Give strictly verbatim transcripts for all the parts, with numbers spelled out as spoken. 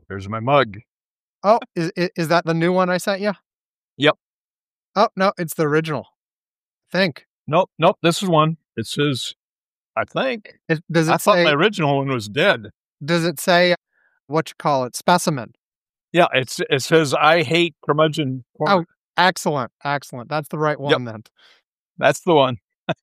There's my mug. Oh, is is that the new one I sent you? Yep. Oh, no, it's the original. I think. Nope, nope, this is one. It says, I think. It, does it I thought say, my original one was dead. does it say, what you call it, specimen? Yeah, it's it says, I hate curmudgeon corner. Oh, excellent, excellent. That's the right one Yep. then. That's the one.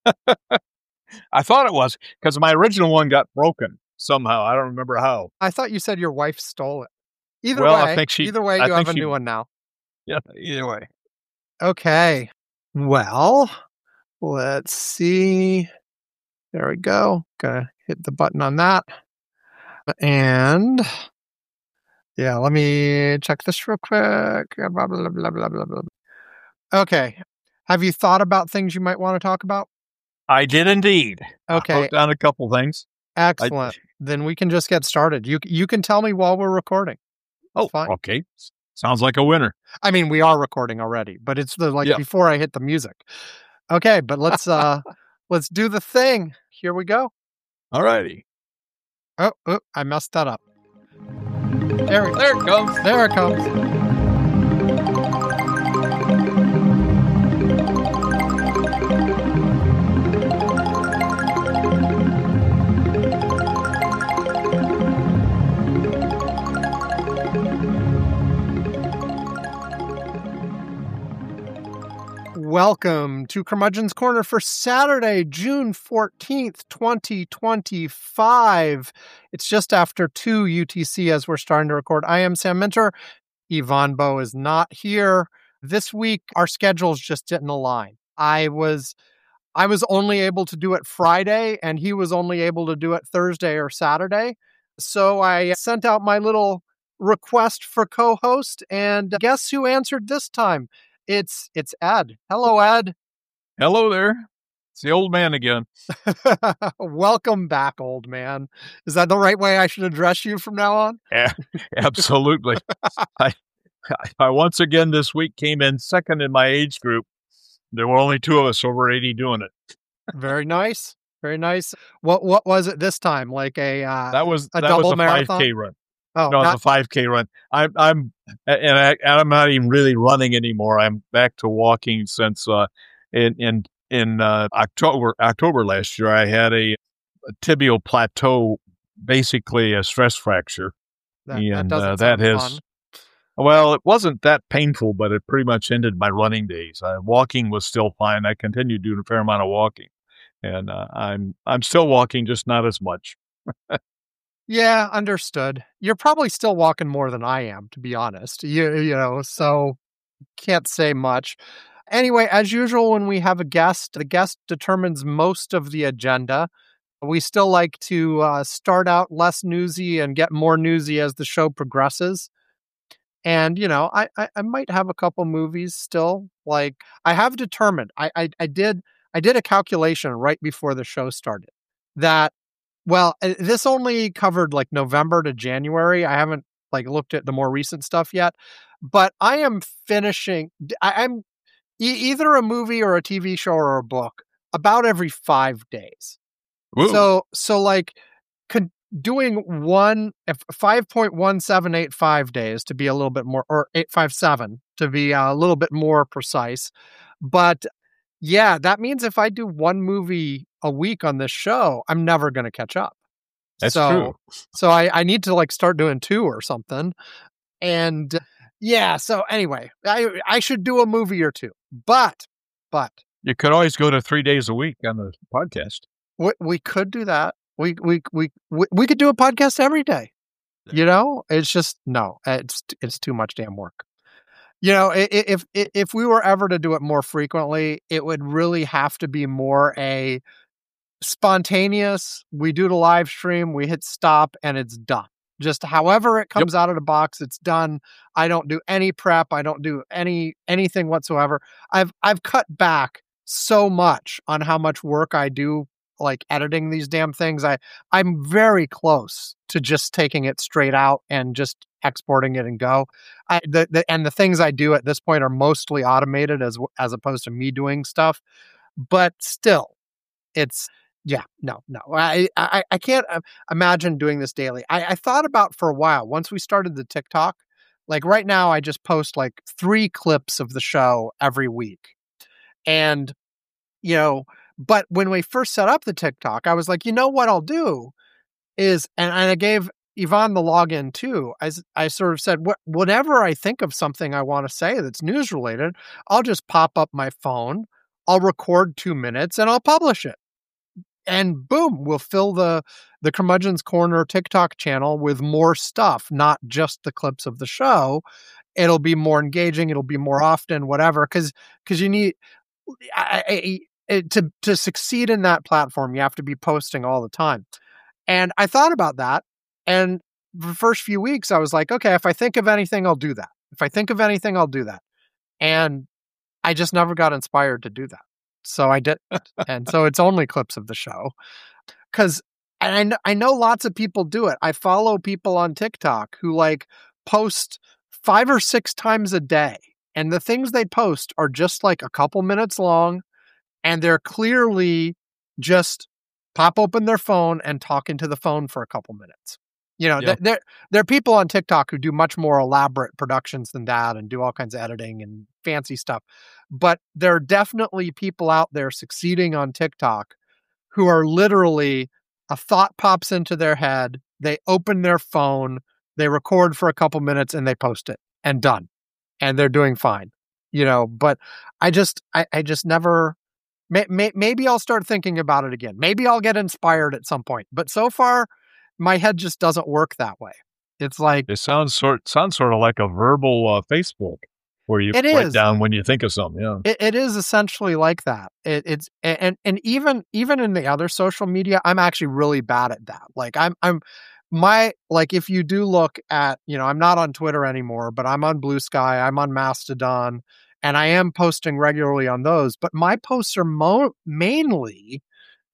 I thought it was, because my original one got broken somehow. I don't remember how. I thought you said your wife stole it. Either Well, way, I think she. either way, I you have think a she- new one now. Yeah, either way. Okay. Well, let's see. There we go. Gonna hit the button on that. And yeah, let me check this real quick. Blah, blah, blah, blah, blah, blah, blah. Okay. Have you thought about things you might want to talk about? I did indeed. Okay. I wrote down a couple things. Excellent. I, then we can just get started. You you can tell me while we're recording. Oh, fine. Okay. Sounds like a winner. I mean, we are recording already, but it's the like Yeah. before I hit the music. Okay, but let's uh let's do the thing. Here we go. All righty. Oh, oh, I messed that up. There, we, There it comes. There it comes. Welcome to Curmudgeon's Corner for Saturday, June fourteenth, twenty twenty-five. It's just after two U T C as we're starting to record. I am Sam Minter. Yvonne Bowe is not here. This week, our schedules just didn't align. I was I was only able to do it Friday, and he was only able to do it Thursday or Saturday. So I sent out my little request for co-host, and guess who answered this time? It's it's Ed. Hello, Ed. Hello there. It's the old man again. Welcome back, old man. Is that the right way I should address you from now on? Yeah, absolutely. I, I once again this week came in second in my age group. There were only two of us over eighty doing it. Very nice. Very nice. What what was it this time? Like a uh, that was a that double was a marathon? five K run. Oh, no, not- it's a five K run. I'm, I'm, and, I, and I'm not even really running anymore. I'm back to walking since, uh, in, in, in, uh, October, October last year, I had a, a tibial plateau, basically a stress fracture. that, and, that uh, doesn't that sound has, fun. well, it wasn't that painful, but it pretty much ended my running days. Uh, walking was still fine. I continued doing a fair amount of walking, and, uh, I'm, I'm still walking, just not as much. Yeah, understood. You're probably still walking more than I am, to be honest. You you know, so can't say much. Anyway, as usual, when we have a guest, the guest determines most of the agenda. We still like to uh, start out less newsy and get more newsy as the show progresses. And, you know, I, I, I might have a couple movies still. Like, I have determined, I, I, I did I did a calculation right before the show started that Well, uh, this only covered like November to January. I haven't like looked at the more recent stuff yet, but I am finishing. I, I'm e- either a movie or a T V show or a book about every five days. Woo. So, so like con- doing one five point one seven eight five days to be a little bit more, or eight five seven to be a little bit more precise. But yeah, that means if I do one movie a week on this show, I'm never going to catch up. That's so, true. So I, I need to like start doing two or something. And yeah, so anyway, I I should do a movie or two. But, but. You could always go to three days a week on the podcast. We, we could do that. We, we, we, we, we could do a podcast every day. You know, it's just, no, it's, it's too much damn work. You know, if, if if we were ever to do it more frequently, it would really have to be more a spontaneous. We do the live stream, we hit stop, and it's done. Just however it comes yep. out of the box, it's done. I don't do any prep. I don't do any anything whatsoever. I've I've cut back so much on how much work I do, like editing these damn things. I I'm very close to just taking it straight out and just exporting it and go. I, the, the, and the things I do at this point are mostly automated as as opposed to me doing stuff. But still, it's Yeah, no, no. I I, I can't uh, imagine doing this daily. I, I thought about for a while, once we started the TikTok, like right now, I just post like three clips of the show every week. And, you know, but when we first set up the TikTok, I was like, you know what I'll do is, and, and I gave Yvonne the login too. I, s- I sort of said, "Wh- whenever I think of something I want to say that's news related, I'll just pop up my phone, I'll record two minutes and I'll publish it. And boom, we'll fill the the Curmudgeon's Corner TikTok channel with more stuff, not just the clips of the show. It'll be more engaging. It'll be more often, whatever. Because because you need I, I, I, to to succeed in that platform, you have to be posting all the time. And I thought about that, and the first few weeks, I was like, okay, if I think of anything, I'll do that. If I think of anything, I'll do that. And I just never got inspired to do that. So I did, and so it's only clips of the show. Because and I, kn- I know lots of people do it. I follow people on TikTok who like post five or six times a day. And the things they post are just like a couple minutes long. And they're clearly just pop open their phone and talk into the phone for a couple minutes. You know, Yeah. th- there, there are people on TikTok who do much more elaborate productions than that and do all kinds of editing and fancy stuff. But there are definitely people out there succeeding on TikTok who are literally a thought pops into their head, they open their phone, they record for a couple minutes and they post it and done. And they're doing fine. You know, but I just I, I just never may, may, maybe I'll start thinking about it again. Maybe I'll get inspired at some point. But so far my head just doesn't work that way. It's like It sounds sort sounds sort of like a verbal uh, Facebook where you it write is. down when you think of something. Yeah. It, it is essentially like that. It, it's and and even even in the other social media, I'm actually really bad at that. Like I'm I'm my like if you do look at, you know, I'm not on Twitter anymore, but I'm on Blue Sky, I'm on Mastodon, and I am posting regularly on those. But my posts are mo- mainly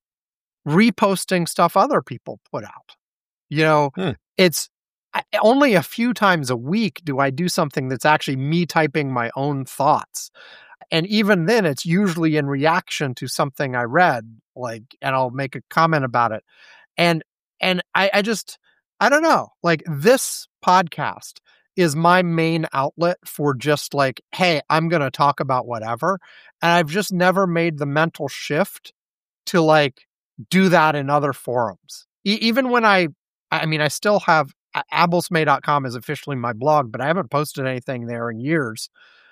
reposting stuff other people put out. You know, Hmm. it's I, only a few times a week do I do something that's actually me typing my own thoughts. And even then, it's usually in reaction to something I read, like, and I'll make a comment about it. And and I, I just, I don't know, like this podcast is my main outlet for just like, hey, I'm going to talk about whatever. And I've just never made the mental shift to like do that in other forums. E- even when I, I mean, I still have abelsmay dot com is officially my blog, but I haven't posted anything there in years.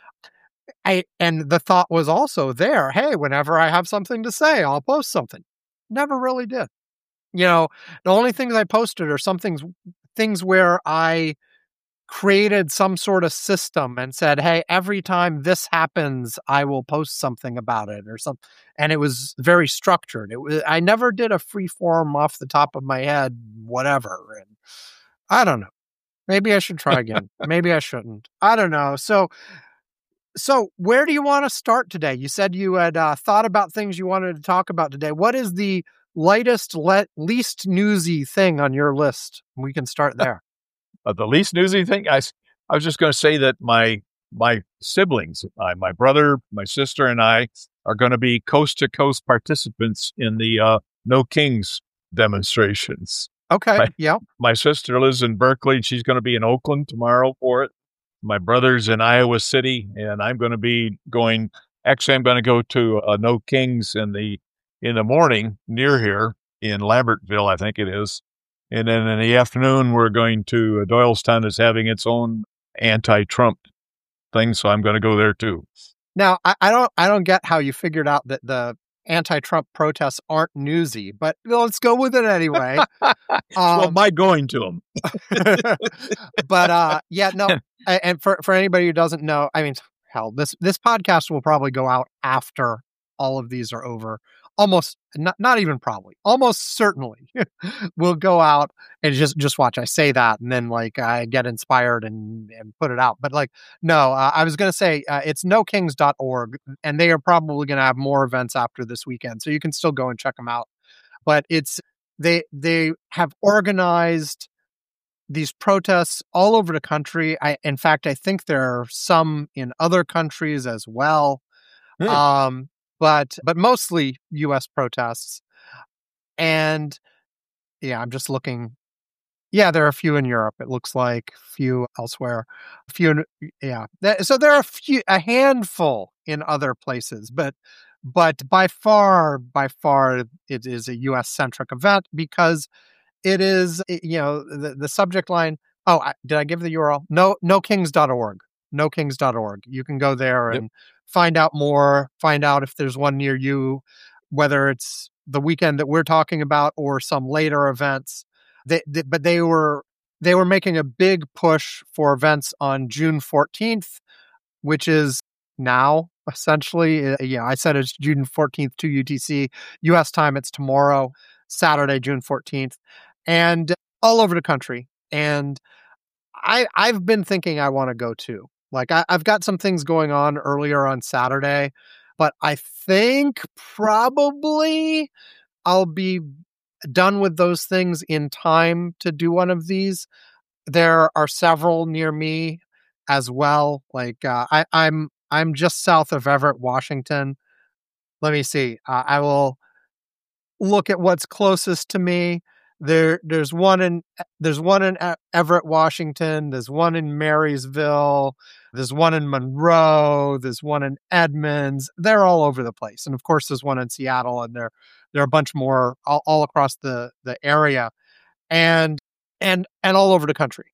I and the thought was also there, hey, whenever I have something to say, I'll post something. Never really did. You know, the only things I posted are some things things where I created some sort of system and said, hey, every time this happens, I will post something about it or something. And it was very structured. It was I never did a free form off the top of my head, whatever. And I don't know. Maybe I should try again. Maybe I shouldn't. I don't know. So So, where do you want to start today? You said you had uh, thought about things you wanted to talk about today. What is the lightest, le- least newsy thing on your list? We can start there. Uh, the least newsy thing, I, s- I was just going to say that my my siblings, my, my brother, my sister, and I are going to be coast to coast participants in the uh, No Kings demonstrations. Okay. My, Yeah. my sister lives in Berkeley. She's going to be in Oakland tomorrow for it. My brother's in Iowa City, and I'm going to be going. Actually, I'm going to go to uh, No Kings in the in the morning near here in Lambertville, I think it is. And then in the afternoon, we're going to uh, Doylestown is having its own anti-Trump thing, so I'm going to go there too. Now, I, I don't, I don't get how you figured out that the anti-Trump protests aren't newsy, but let's go with it anyway. well, Um, by going to them. but uh, yeah, no. a- And for for anybody who doesn't know, I mean, hell, this this podcast will probably go out after all of these are over. Almost not not even probably, almost certainly will go out and just just watch. I say that, and then like I get inspired and and put it out. But like, no, uh, I was gonna say uh, it's no kings dot org, and they are probably gonna have more events after this weekend, so you can still go and check them out. But it's they they have organized these protests all over the country. I, in fact, I think there are some in other countries as well. Hmm. Um, but but mostly U S protests. And yeah, I'm just looking. Yeah, there are a few in Europe. It looks like a few elsewhere. A few, in, yeah. That- So there are a few, a handful in other places, but but by far, by far, it is a U S centric event because it is, i- you know, the, the subject line. Oh, I, did I give the U R L? No, no kings dot org. no kings dot org. You can go there Yep. and find out more, find out if there's one near you, whether it's the weekend that we're talking about or some later events. They, they, but they were they were making a big push for events on June fourteenth, which is now essentially. Uh, yeah, I said it's June fourteenth to U T C. U S time, it's tomorrow, Saturday, June fourteenth, and all over the country. And I, I've been thinking I want to go too. Like, I, I've got some things going on earlier on Saturday, but I think probably I'll be done with those things in time to do one of these. There are several near me as well. Like uh, I, I'm I'm just south of Everett, Washington. Let me see. Uh, I will look at what's closest to me. There, there's one in there's one in E- Everett, Washington. There's one in Marysville. There's one in Monroe. There's one in Edmonds. They're all over the place, and of course, there's one in Seattle, and there there are a bunch more all, all across the the area, and and and all over the country.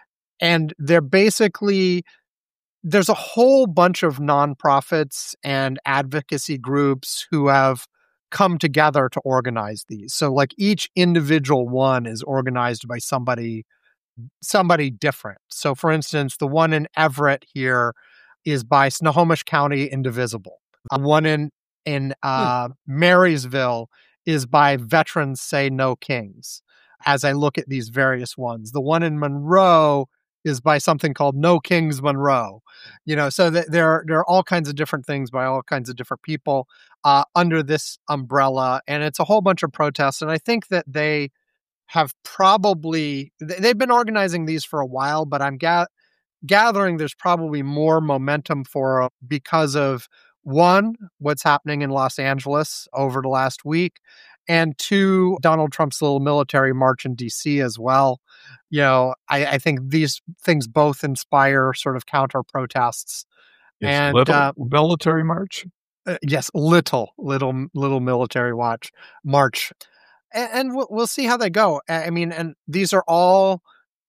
And they're basically there's a whole bunch of nonprofits and advocacy groups who have come together to organize these. So like each individual one is organized by somebody somebody different. So for instance, the one in Everett here is by Snohomish County Indivisible. Uh, one in in Hmm. uh, Marysville is by Veterans Say No Kings. As I look at these various ones, the one in Monroe is by something called No Kings Monroe. You know, so th- there are, there are all kinds of different things by all kinds of different people uh, under this umbrella, and it's a whole bunch of protests. And I think that they have probably they- they've been organizing these for a while, but I'm ga- gathering there's probably more momentum for it because of one, what's happening in Los Angeles over the last week, and two, Donald Trump's little military march in D C as well. You know, I, I think these things both inspire sort of counter protests. It's And little uh, military march. uh, yes, little, little, little military watch march, and, and we'll, we'll see how they go. I I mean, and these are all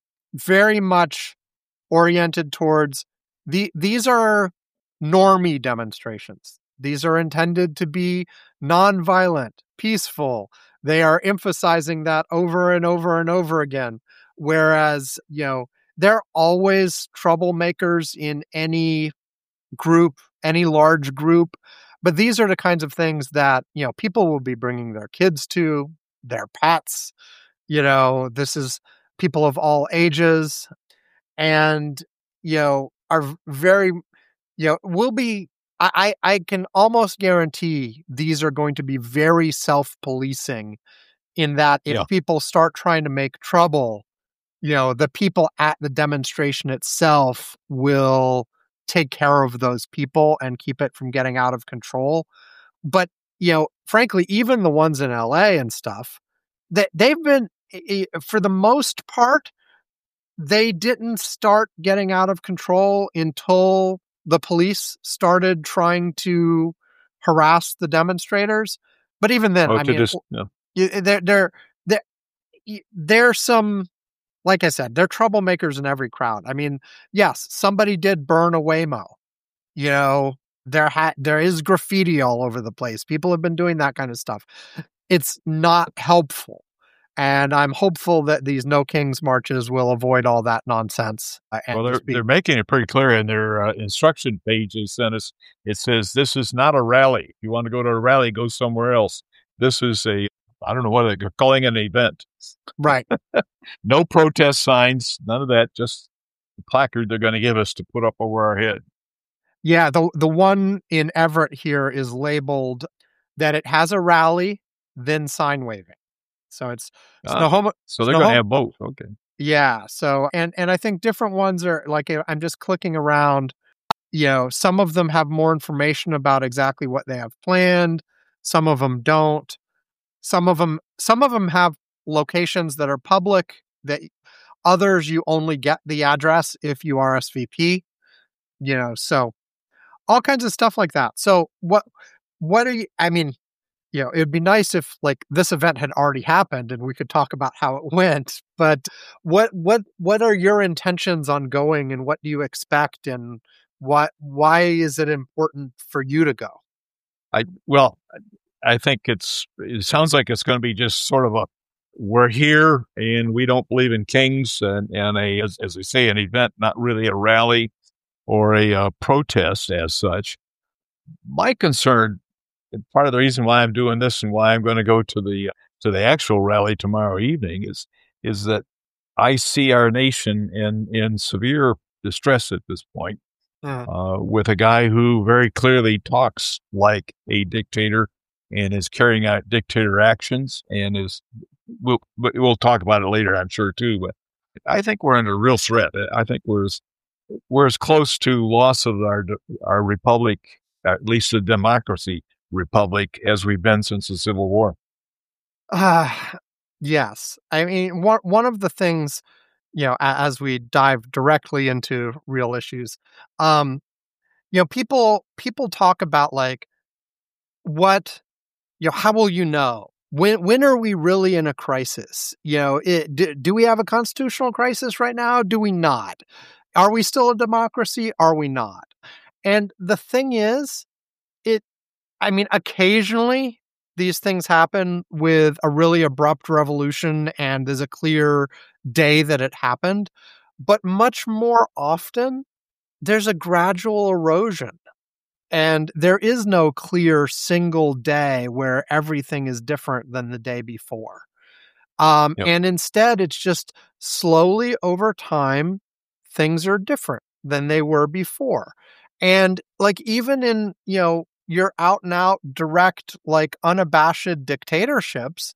very much oriented towards the these are normie demonstrations. These are intended to be nonviolent, peaceful. They are emphasizing that over and over and over again. Whereas, you know, there are always troublemakers in any group, any large group. But these are the kinds of things that, you know, people will be bringing their kids to, their pets. You know, this is people of all ages and you know are very you know will be I, I I can almost guarantee these are going to be very self-policing in that if Yeah. people start trying to make trouble, you know, the people at the demonstration itself will take care of those people and keep it from getting out of control. But, you know, frankly, even the ones in L A and stuff, that they've been i- i- for the most part they didn't start getting out of control until the police started trying to harass the demonstrators. But even then, Oh, I to mean, just yeah. y- there, there, there, y- there's some, like I said, there are troublemakers in every crowd. I mean, yes, somebody did burn a Waymo. You know, there ha- there is graffiti all over the place. People have been doing that kind of stuff. It's not helpful. And I'm hopeful that these No Kings marches will avoid all that nonsense uh, and Well, they're just be they're making it pretty clear in their uh, instruction page they sent us. It says this is not a rally. If you want to go to a rally, go somewhere else. This is a I don't know what they're calling it, an event. right. No protest signs, none of that. Just the placard they're going to give us to put up over our head. Yeah, the the one in Everett here is labeled that it has a rally, then sign waving. So it's Ah, Snohomish. so they're going to Snohomish. have both. Okay. Yeah. So and and I think different ones are like uh, I'm just clicking around. You know, some of them have more information about exactly what they have planned. Some of them don't. Some of them, some of them have locations that are public. That others you only get the address if you R S V P. You know, so all kinds of stuff like that. So what? What are you? I mean, you know, it'd be nice if like this event had already happened and we could talk about how it went. But what what what are your intentions on going, and what do you expect, and what why is it important for you to go? I well, I think it's it sounds like it's going to be just sort of a we're here and we don't believe in kings, and and a as, as they say, an event, not really a rally or a uh, protest as such. My concern, and part of the reason why I'm doing this and why I'm going to go to the to the actual rally tomorrow evening is is that I see our nation in in severe distress at this point, Uh, uh, with a guy who very clearly talks like a dictator and is carrying out dictator actions, and is we'll we'll talk about it later, I'm sure too. But I think we're under real threat. I think we're as, we're as close to loss of our our republic, at least a democracy republic, as we've been since the Civil War. uh, yes. I mean, one one of the things, you know, a- as we dive directly into real issues, um, you know, people people talk about like what, you know, how will you know? When when are we really in a crisis? You know, it, do, do we have a constitutional crisis right now? Do we not? Are we still a democracy? Are we not? And the thing is, it, I mean, occasionally these things happen with a really abrupt revolution and there's a clear day that it happened. But much more often, there's a gradual erosion. And there is no clear single day where everything is different than the day before. Um, Yep. and instead, it's just slowly over time, things are different than they were before. And like, even in, you know, your out and out direct, like unabashed dictatorships,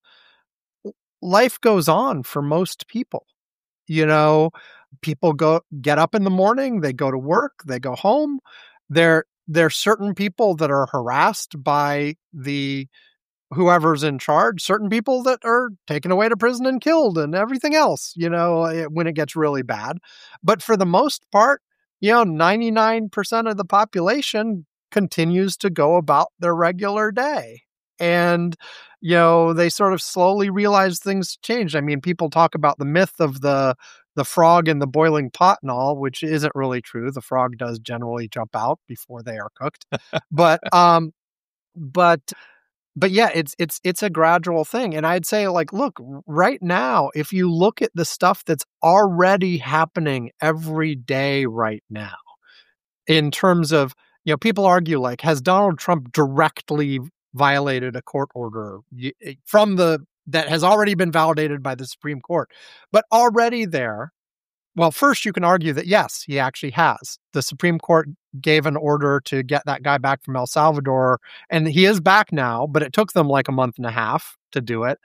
life goes on for most people. You know, people go get up in the morning, they go to work, they go home. There, there's certain people that are harassed by the whoever's in charge, certain people that are taken away to prison and killed and everything else, you know, eh, when it gets really bad. But for the most part, you know, ninety-nine percent of the population continues to go about their regular day. And, you know, they sort of slowly realize things changed. I mean, people talk about the myth of the the frog in the boiling pot and all, which isn't really true. The frog does generally jump out before they are cooked. But um but but yeah, it's it's it's a gradual thing. And I'd say, like, look, right now, if you look at the stuff that's already happening every day right now, in terms of, you know, people argue, like, has Donald Trump directly violated a court order y- eh, from the that has already been validated by the Supreme Court? But already there, well, first you can argue that yes, he actually has. The Supreme Court gave an order to get that guy back from El Salvador, and he is back now, but it took them like a month and a half to do it.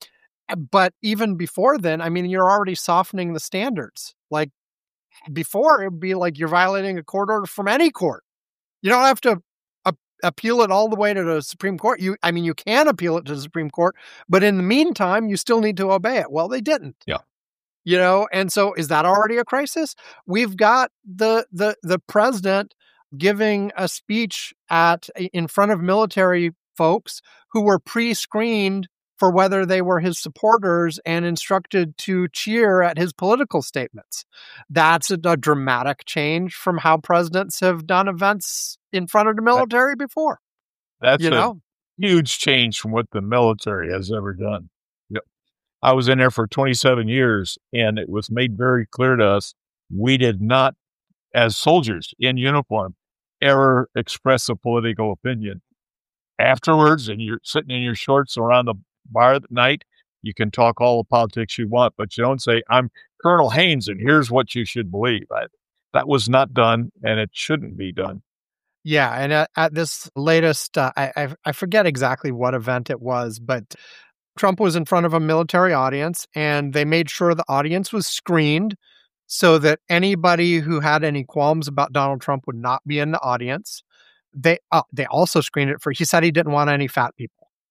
But even before then, I mean, you're already softening the standards. Like, before, it would be like you're violating a court order from any court. You don't have to a- appeal it all the way to the Supreme Court. You, I mean, you can appeal it to the Supreme Court, but in the meantime, you still need to obey it. Well, they didn't. Yeah. You know, and so is that already a crisis? We've got the the the president giving a speech at in front of military folks who were pre-screened for whether they were his supporters and instructed to cheer at his political statements. That's a, a dramatic change from how presidents have done events in front of the military before. That's You a know, huge change from what the military has ever done. Yep. I was in there for twenty-seven years, and it was made very clear to us we did not, as soldiers in uniform, ever express a political opinion. Afterwards, and you're sitting in your shorts around the bar at night, you can talk all the politics you want, but you don't say, I'm Colonel Haynes, and here's what you should believe. I, that was not done, and it shouldn't be done. yeah. And at, at this latest, uh, I, I I forget exactly what event it was, but Trump was in front of a military audience, and they made sure the audience was screened so that anybody who had any qualms about Donald Trump would not be in the audience. They uh, they also screened it for. He said he didn't want any fat people.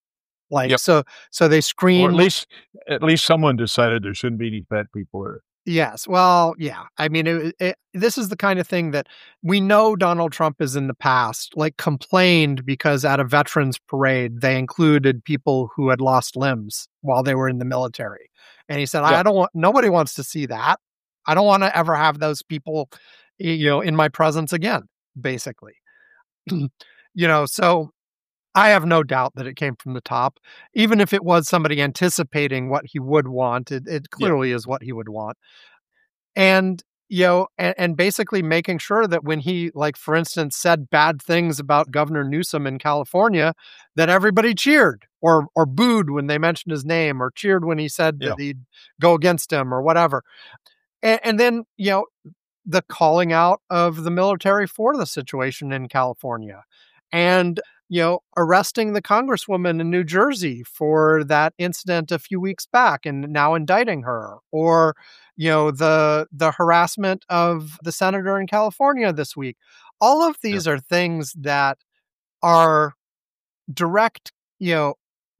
Like, Yep. so, so they Or at screen. least, at least someone decided there shouldn't be any fat people there. Yes. Well, yeah. I mean, it, it, this is the kind of thing that we know Donald Trump has in the past, like complained because at a veterans parade, they included people who had lost limbs while they were in the military. And he said, Yeah. I don't want, nobody wants to see that. I don't want to ever have those people, you know, in my presence again, basically. You know, so I have no doubt that it came from the top. Even if it was somebody anticipating what he would want, it, it Yeah. clearly is what he would want. And, you know, and, and basically making sure that when he, like, for instance, said bad things about Governor Newsom in California, that everybody cheered or or booed when they mentioned his name or cheered when he said Yeah. that he'd go against him or whatever. And, and then, you know, the calling out of the military for the situation in California and, you know, arresting the congresswoman in New Jersey for that incident a few weeks back and now indicting her, or, you know, the the harassment of the senator in California this week. All of these Yeah. are things that are direct, you know,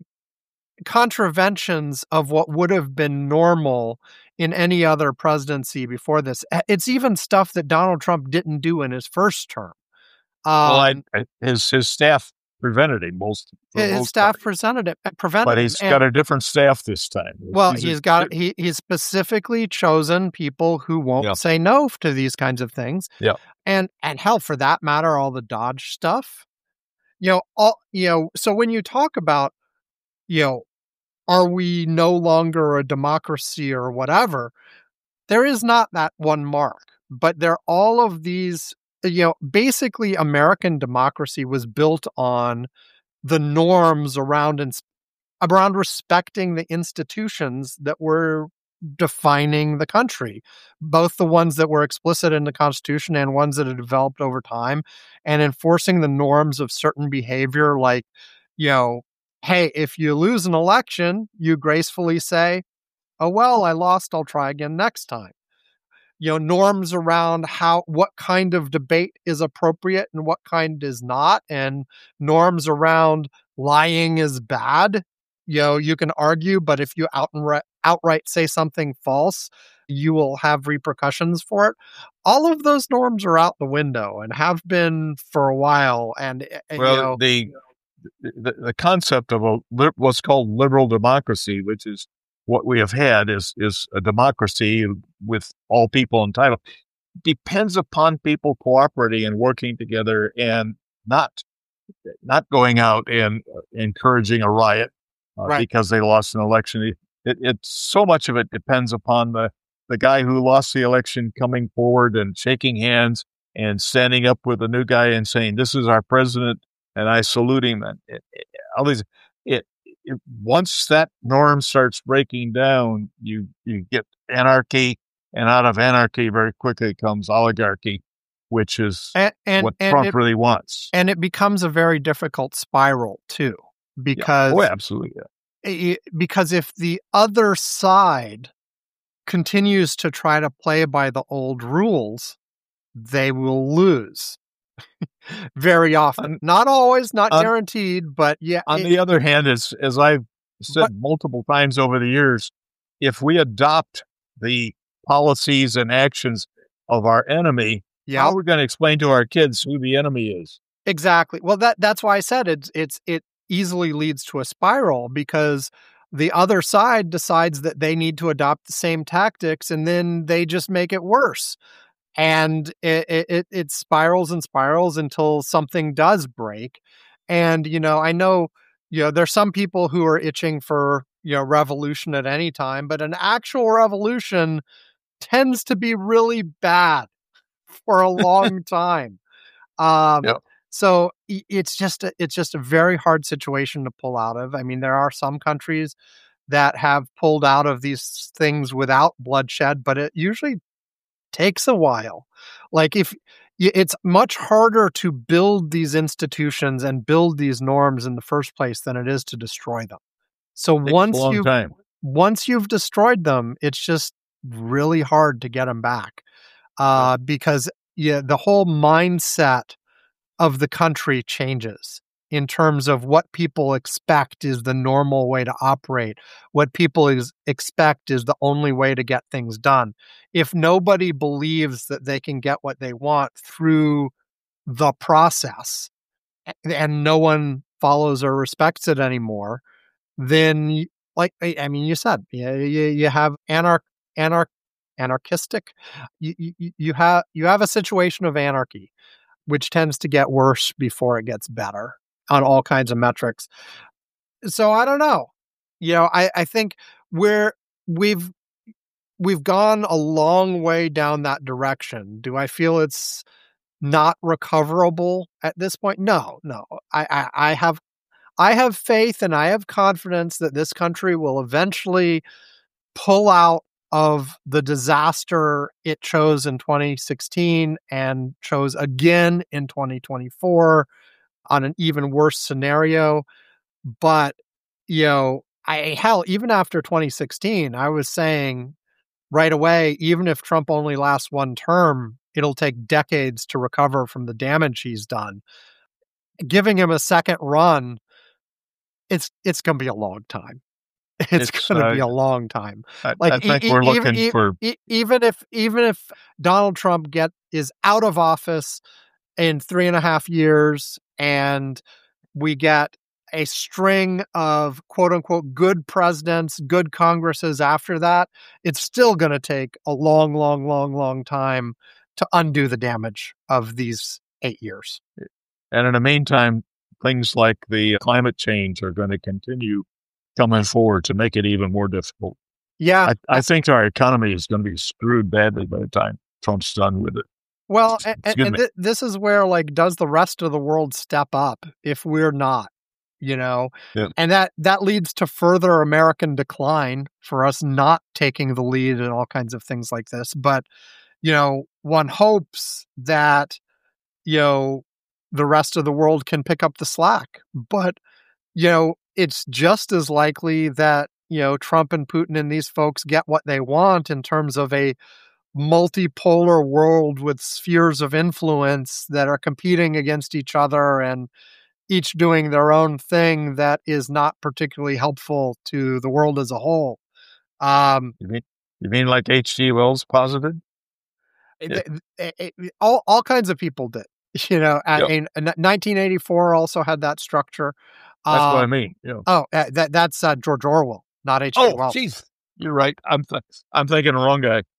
contraventions of what would have been normal in any other presidency before this. It's even stuff that Donald Trump didn't do in his first term. Well, I, Um, I, his his staff prevented him most. for the his most staff part. presented it, prevented But him. he's And, got a different staff this time. well, These are- he's got he he's specifically chosen people who won't Yeah. say no to these kinds of things. Yeah. And and hell, for that matter, all the Dodge stuff. You know, all you know. So when you talk about, you know, are we no longer a democracy or whatever? There is not that one mark, but there are all of these, you know, basically American democracy was built on the norms around ins- around respecting the institutions that were defining the country, both the ones that were explicit in the Constitution and ones that had developed over time, and enforcing the norms of certain behavior like, you know, hey, if you lose an election, you gracefully say, oh, well, I lost, I'll try again next time. You know, norms around how, what kind of debate is appropriate and what kind is not, and norms around lying is bad. You know, you can argue, but if you outright, outright say something false, you will have repercussions for it. All of those norms are out the window and have been for a while. And, uh, Well, you know, the, the the concept of a li- what's called liberal democracy, which is what we have had, is is a democracy with all people entitled, depends upon people cooperating and working together and not not going out and uh, encouraging a riot uh, right. because they lost an election. It, it so much of it depends upon the the guy who lost the election coming forward and shaking hands and standing up with the new guy and saying, "This is our president," and I salute him. And it, it, all these, it, it once that norm starts breaking down, you you get anarchy, and out of anarchy very quickly comes oligarchy, which is And, and, what and Trump it, really wants. and it becomes a very difficult spiral too, Yeah. because Oh, absolutely. Yeah. it, because if the other side continues to try to play by the old rules, they will lose very often. On, Not always, not on, guaranteed, but yeah. on it, the other hand, as as I've said but, multiple times over the years, if we adopt the policies and actions of our enemy, yeah, how are we going to explain to our kids who the enemy is? exactly. Well, that that's why I said it's it's it easily leads to a spiral, because the other side decides that they need to adopt the same tactics, and then they just make it worse. And it, it, it spirals and spirals until something does break. And, you know, I know, you know, there's some people who are itching for, you know, revolution at any time, but an actual revolution tends to be really bad for a long time. Um, Yep. So it's just a, it's just a very hard situation to pull out of. I mean, there are some countries that have pulled out of these things without bloodshed, but it usually takes a while. Like, if it's much harder to build these institutions and build these norms in the first place than it is to destroy them. So Takes once a long you time. once you've destroyed them, it's just really hard to get them back, uh, because yeah, the whole mindset of the country changes. in terms of what people expect is the normal way to operate, what people is, expect is the only way to get things done. If nobody believes that they can get what they want through the process and no one follows or respects it anymore, then, like, I mean, you said, you, you, you have anarch, anarch, anarchistic, you, you, you have you have a situation of anarchy, which tends to get worse before it gets better on all kinds of metrics. So I don't know. You know, I, I think we're we've we've gone a long way down that direction. Do I feel it's not recoverable at this point? No, no. I, I, I have I have faith and I have confidence that this country will eventually pull out of the disaster it chose in twenty sixteen and chose again in twenty twenty-four on an even worse scenario. But, you know, I hell, even after twenty sixteen, I was saying right away, even if Trump only lasts one term, it'll take decades to recover from the damage he's done. Giving him a second run, it's it's going to be a long time. It's, it's going to uh, be a long time. I, like I think e- we're looking even, for e- even if even if Donald Trump get is out of office in three and a half years, and we get a string of quote unquote good presidents, good Congresses after that, it's still going to take a long, long, long, long time to undo the damage of these eight years. And in the meantime, things like the climate change are going to continue coming forward to make it even more difficult. Yeah. I, I think our economy is going to be screwed badly by the time Trump's done with it. Well, and, and th- this is where, like, does the rest of the world step up if we're not, you know? Yeah. And that, that leads to further American decline for us not taking the lead in all kinds of things like this. But, you know, one hopes that, you know, the rest of the world can pick up the slack. But, you know, it's just as likely that, you know, Trump and Putin and these folks get what they want in terms of a multipolar world with spheres of influence that are competing against each other and each doing their own thing that is not particularly helpful to the world as a whole. Um, you mean, you mean like H G Wells posited? Yeah. It, it, it, all, all kinds of people did. You know, yep. in, in nineteen eighty-four also had that structure. That's uh, what I mean. Yeah. Oh, uh, that that's uh, George Orwell, not H G Oh, Wells. Jeez, you're right. I'm th- I'm thinking the wrong guy.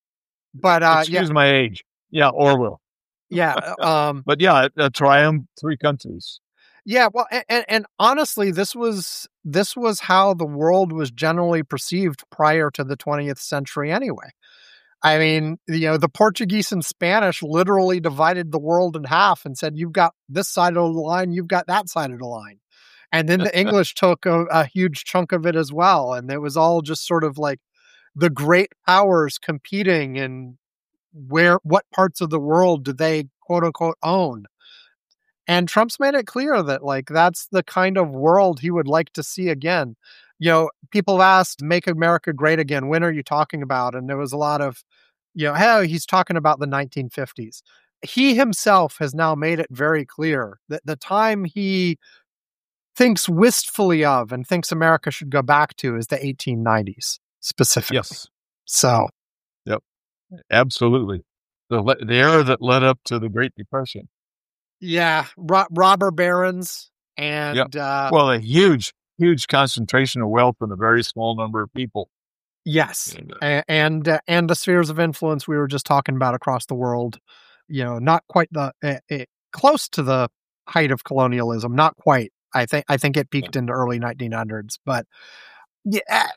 But uh, excuse yeah. my age. Yeah, Orwell. Yeah. Um, but yeah, a triumph, three countries. Yeah. Well, and, and honestly, this was this was how the world was generally perceived prior to the twentieth century, anyway. I mean, you know, the Portuguese and Spanish literally divided the world in half and said, you've got this side of the line, you've got that side of the line. And then the English took a, a huge chunk of it as well. And it was all just sort of like the great powers competing in where, what parts of the world do they quote unquote own. And Trump's made it clear that, like, that's the kind of world he would like to see again. You know, people asked, make America great again. When are you talking about? And there was a lot of, you know, hey, he's talking about the nineteen fifties. He himself has now made it very clear that the time he thinks wistfully of and thinks America should go back to is the eighteen nineties specifically. Yes. So. Yep. Absolutely. The, the era that led up to the Great Depression. Yeah. Ro- robber barons and. Yep. Uh, well, a huge, huge concentration of wealth in a very small number of people. Yes. And, uh, and, uh, and the spheres of influence we were just talking about across the world, you know, not quite the, uh, uh, close to the height of colonialism, not quite. I think, I think it peaked in the early nineteen hundreds, but yeah,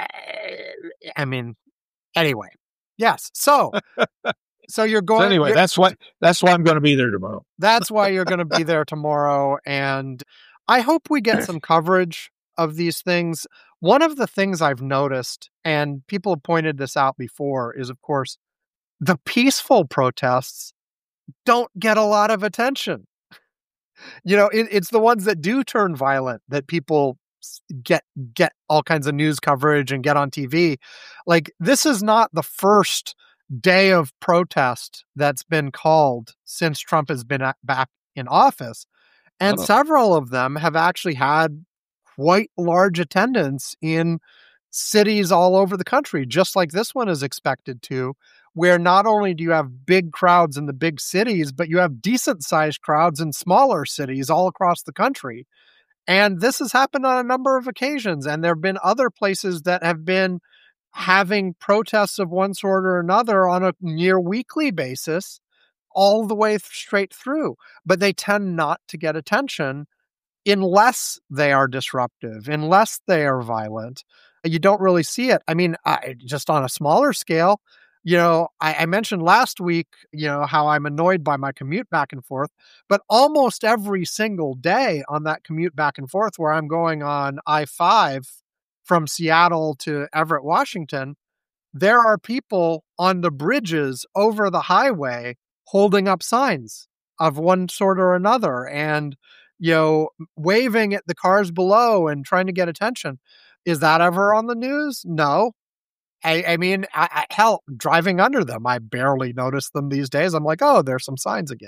I mean, anyway, yes. So, so you're going, so anyway, you're, that's why, that's why I'm going to be there tomorrow. That's why you're going to be there tomorrow. And I hope we get some coverage of these things. One of the things I've noticed, and people have pointed this out before, is, of course, the peaceful protests don't get a lot of attention. You know, it, it's the ones that do turn violent that people get get all kinds of news coverage and get on T V. Like, this is not the first day of protest that's been called since Trump has been at, back in office. And Oh, several of them have actually had quite large attendance in cities all over the country, just like this one is expected to, where not only do you have big crowds in the big cities, but you have decent sized crowds in smaller cities all across the country. And this has happened on a number of occasions. And there have been other places that have been having protests of one sort or another on a near weekly basis all the way th- straight through. But they tend not to get attention unless they are disruptive, unless they are violent. You don't really see it. I mean, I, just on a smaller scale, you know, I, I mentioned last week, you know, how I'm annoyed by my commute back and forth, but almost every single day on that commute back and forth where I'm going on I five from Seattle to Everett, Washington, there are people on the bridges over the highway holding up signs of one sort or another and, you know, waving at the cars below and trying to get attention. Is that ever on the news? No. I, I mean, I, I, hell, driving under them, I barely notice them these days. I'm like, oh, there's some signs again.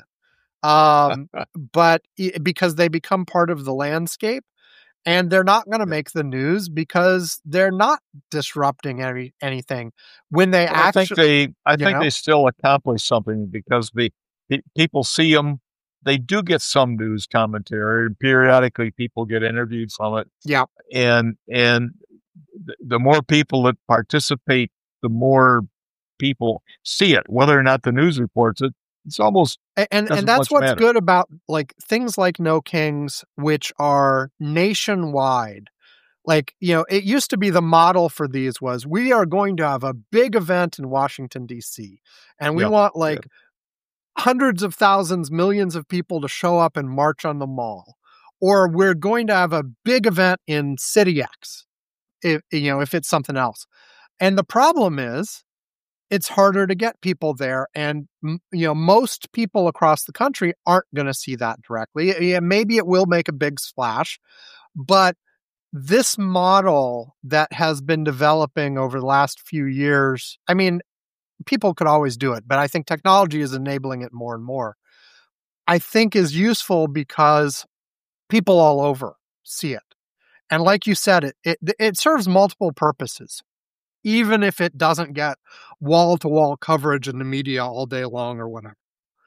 Um, but i- because they become part of the landscape, and they're not going to yeah. make the news because they're not disrupting any anything when they Well, I think actually, they, I you think know, they still accomplish something because the, the people see them. They do get some news commentary. Periodically, people get interviewed from it, yeah. and and th- the more people that participate, the more people see it. Whether or not the news reports it, it's almost A- And and doesn't that's much what's matter. good about like things like No Kings, which are nationwide. Like, you know, it used to be the model for these was we are going to have a big event in Washington, D C, and we Yeah, want yeah, like hundreds of thousands, millions of people to show up and march on the mall. Or we're going to have a big event in City X, if you know, if it's something else. And the problem is it's harder to get people there. And, m- you know, most people across the country aren't going to see that directly. Yeah, maybe it will make a big splash, but this model that has been developing over the last few years, I mean, people could always do it, but I think technology is enabling it more and more. I think is useful because people all over see it. And like you said, it it, it serves multiple purposes, even if it doesn't get wall to wall coverage in the media all day long or whatever.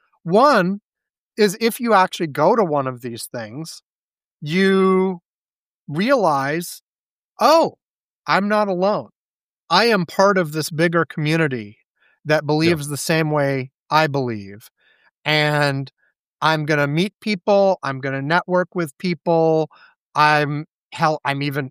One is if you actually go to one of these things, you realize, oh, I'm not alone. I am part of this bigger community that yeah. believes the same way I believe. And I'm going to meet people. I'm going to network with people. I'm, hell, I'm even,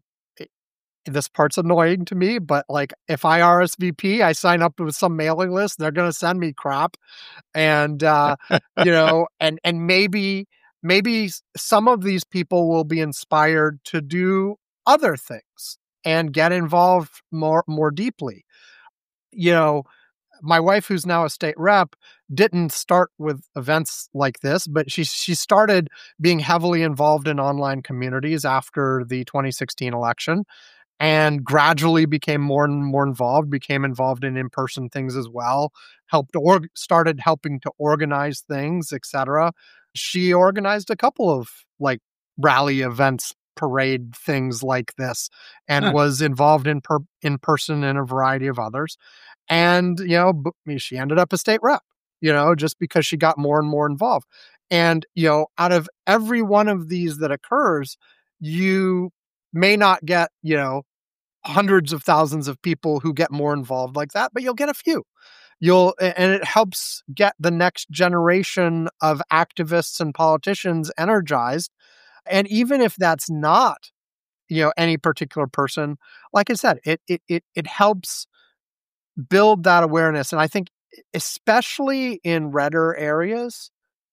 this part's annoying to me, but like if I R S V P, I sign up with some mailing list, they're going to send me crap. And, uh, you know, and, and maybe, maybe some of these people will be inspired to do other things and get involved more, more deeply. You know, my wife, who's now a state rep, didn't start with events like this, but she she started being heavily involved in online communities after the twenty sixteen election and gradually became more and more involved, became involved in in-person things as well, helped or started helping to organize things, et cetera. She organized a couple of like rally events, parade things like this, and Huh. was involved in per- in person in a variety of others. And, you know, b- she ended up a state rep, you know, just because she got more and more involved. And, you know, out of every one of these that occurs, you may not get, you know, hundreds of thousands of people who get more involved like that, but you'll get a few. You'll, and it helps get the next generation of activists and politicians energized. And even if that's not, you know, any particular person, like I said, it, it, it, it helps build that awareness. And I think, especially in redder areas,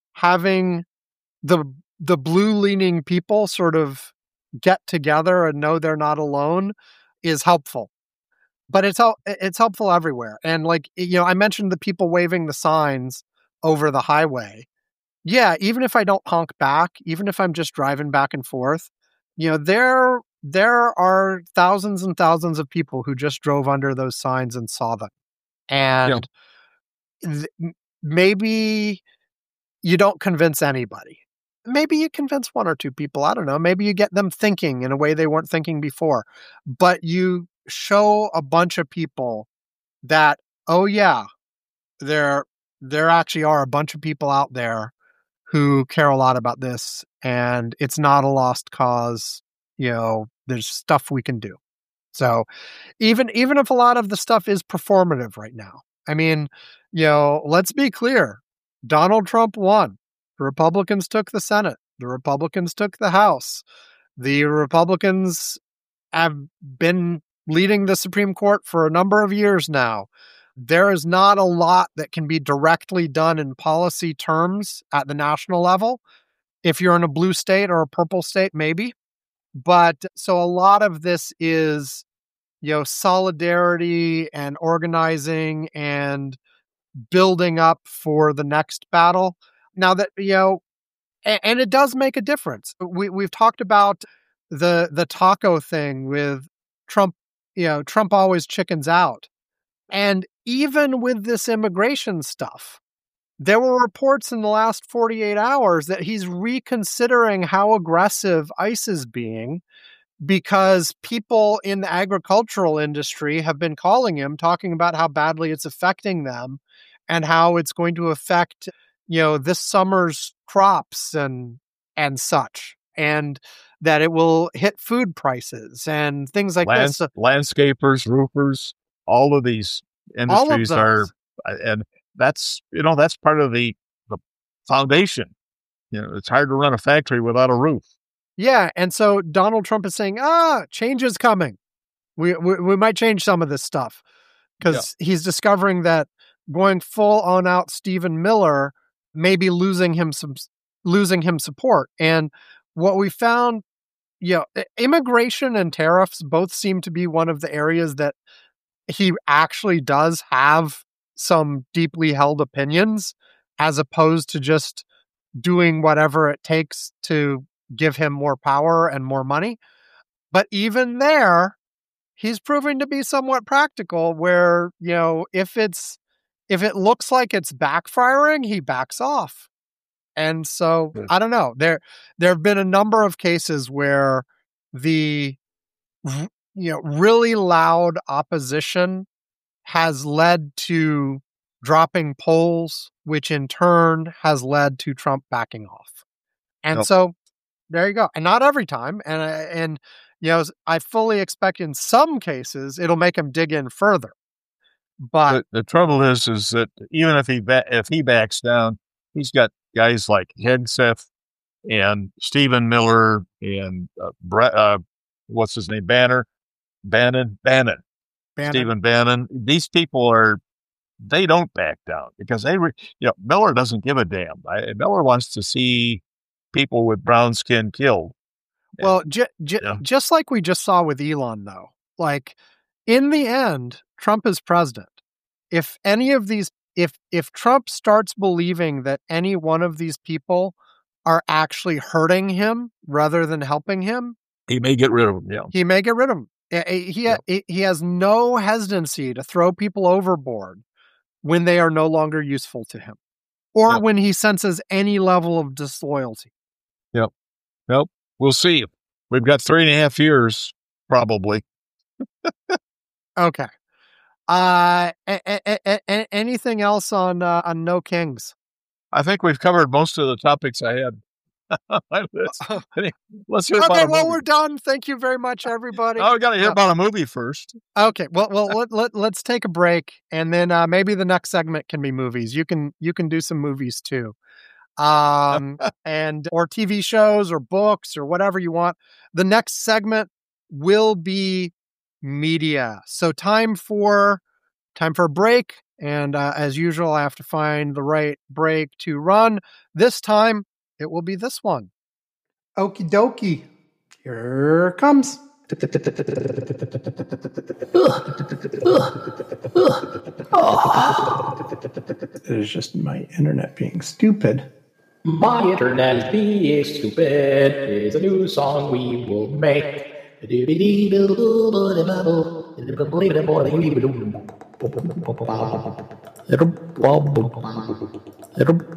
having the the blue leaning people sort of get together and know they're not alone is helpful. But it's all it's helpful everywhere. And like, you know, I mentioned the people waving the signs over the highway. Yeah, even if I don't honk back, even if I'm just driving back and forth, you know, there there are thousands and thousands of people who just drove under those signs and saw them. Yeah. And th- maybe you don't convince anybody. maybe you convince one or two people. I don't know. Maybe you get them thinking in a way they weren't thinking before. But you show a bunch of people that, oh yeah, there there actually are a bunch of people out there who care a lot about this, and it's not a lost cause. You know, there's stuff we can do. So even even if a lot of the stuff is performative right now, I mean, you know, let's be clear. Donald Trump won. The Republicans took the Senate. The Republicans took the House. The Republicans have been leading the Supreme Court for a number of years now. There is not a lot that can be directly done in policy terms at the national level. If you're in a blue state or a purple state, maybe. But so a lot of this is, you know, solidarity and organizing and building up for the next battle. Now that, you know, and, and it does make a difference. We, we've talked about the the taco thing with Trump, you know, Trump always chickens out. And even with this immigration stuff, there were reports in the last forty-eight hours that he's reconsidering how aggressive ICE is being because people in the agricultural industry have been calling him, talking about how badly it's affecting them and how it's going to affect, you know, this summer's crops and and such, and that it will hit food prices and things like Lands- this. Landscapers, roofers, all of these industries All of are, and that's, you know, that's part of the, the foundation. You know, it's hard to run a factory without a roof. Yeah, and so Donald Trump is saying, ah, change is coming. We we, we might change some of this stuff because yeah. he's discovering that going full on out Stephen Miller may be losing him some losing him support. And what we found, you know, immigration and tariffs both seem to be one of the areas that he actually does have some deeply held opinions, as opposed to just doing whatever it takes to give him more power and more money. But even there, he's proving to be somewhat practical where, you know, if it's, if it looks like it's backfiring, he backs off. And so, yeah. I don't know, there, there have been a number of cases where the, you know, really loud opposition has led to dropping polls, which in turn has led to Trump backing off. And nope. so there you go. And not every time. And, and, you know, I fully expect in some cases it'll make him dig in further. But the, the trouble is, is that even if he, ba- if he backs down, he's got guys like Hegseth and Stephen Miller and uh, Brett, uh, what's his name? Banner, Bannon, Bannon, Bannon. Stephen Bannon. These people are, they don't back down because they, re, you know, Miller doesn't give a damn. I, Miller wants to see people with brown skin killed. Well, j- j- yeah. just like we just saw with Elon, though, like in the end, Trump is president. If any of these, if if Trump starts believing that any one of these people are actually hurting him rather than helping him, he may get rid of them. Yeah, he may get rid of them. He yeah. he has no hesitancy to throw people overboard when they are no longer useful to him, or yep. when he senses any level of disloyalty. Yep. Nope. We'll see. We've got three and a half years, probably. Okay. Uh, a- a- a- a- anything else on uh, on No Kings? I think we've covered most of the topics I had. let's, let's hear okay, about a well, movie. we're done. Thank you very much, everybody. Oh, we got to hear uh, about a movie first. Okay. Well, well, let, let, let's take a break, and then uh, maybe the next segment can be movies. You can you can do some movies too. Um, and or T V shows or books or whatever you want. The next segment will be media. So time for time for a break. And uh, as usual, I have to find the right break to run. This time, it will be this one. Okie dokie. Here it comes. It is just my internet being stupid. My internet is being stupid is a new song we will make.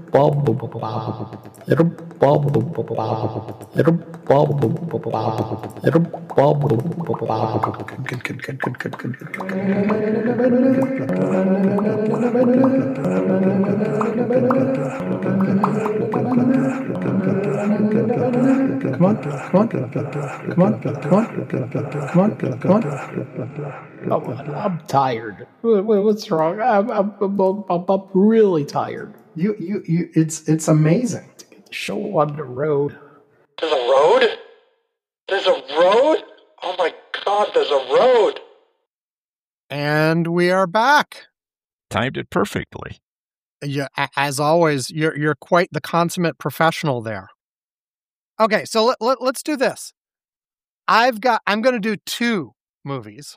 Come on, come on, come on, come on, come on, come on. Oh, I'm tired. What's wrong? I'm, I'm, I'm, I'm, I'm really tired. You, you, you. It's, it's amazing. To get the show on the road. There's a road? There's a road? Oh my God, there's a road. And we are back. Timed it perfectly. Yeah, as always, you're you're quite the consummate professional there. Okay, so let, let, let's do this. I've got I'm going to do two movies.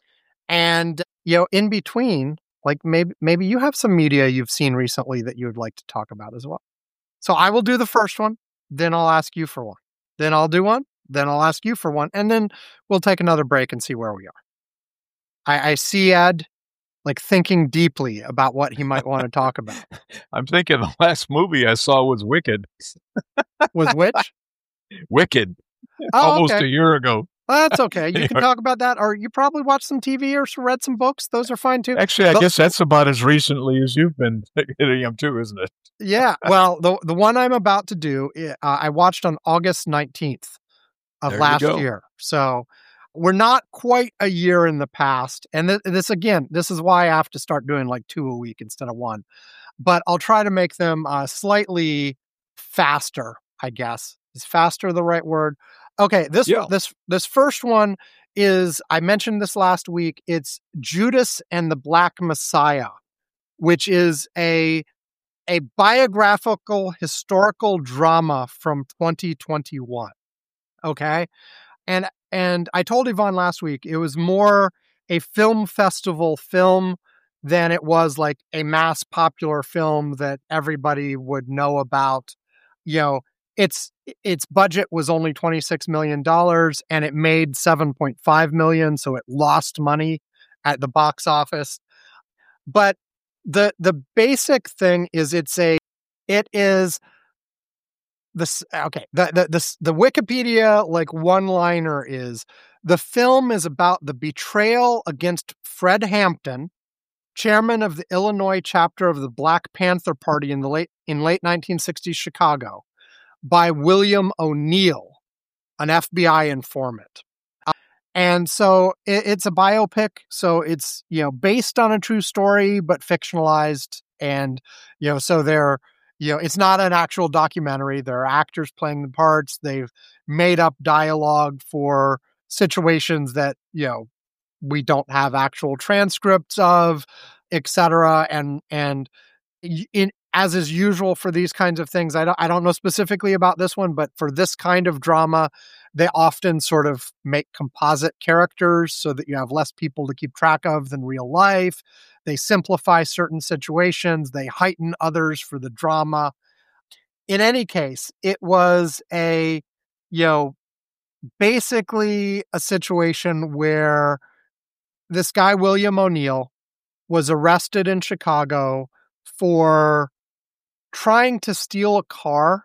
And you know, in between, like maybe maybe you have some media you've seen recently that you would like to talk about as well. So I will do the first one, then I'll ask you for one. Then I'll do one, then I'll ask you for one, and then we'll take another break and see where we are. I, I see Ed like thinking deeply about what he might want to talk about. I'm thinking the last movie I saw was Wicked. Was which? Wicked. Oh, Almost okay. a year ago. Well, that's okay. You can talk about that, or you probably watched some T V or read some books. Those are fine too. Actually, I The- guess that's about as recently as you've been hitting them too, isn't it? Yeah. Well, the the one I'm about to do, uh, I watched on August nineteenth of There you last go. year. So we're not quite a year in the past. And th- this, again, this is why I have to start doing like two a week instead of one. But I'll try to make them uh, slightly faster, I guess. Is faster the right word? Okay, this Yeah. this this first one is, I mentioned this last week. It's Judas and the Black Messiah, which is a a biographical historical drama from twenty twenty-one. Okay. And and I told Yvonne last week it was more a film festival film than it was like a mass popular film that everybody would know about. You know, its its budget was only twenty-six million dollars and it made seven point five million dollars, so it lost money at the box office. But the the basic thing is it's a it is this okay the the the, the Wikipedia like one liner is the film is about the betrayal against Fred Hampton, chairman of the Illinois chapter of the Black Panther Party in the late in late nineteen sixties Chicago, by William O'Neill, an F B I informant. And so it, it's a biopic. So it's, you know, based on a true story, but fictionalized. And, you know, so they're, you know, it's not an actual documentary. There are actors playing the parts. They've made up dialogue for situations that, you know, we don't have actual transcripts of, et cetera. And, and in, as is usual for these kinds of things, I don't, I don't know specifically about this one, but for this kind of drama, they often sort of make composite characters so that you have less people to keep track of than real life. They simplify certain situations. They heighten others for the drama. In any case, it was a, you know, basically a situation where this guy, William O'Neill, was arrested in Chicago for trying to steal a car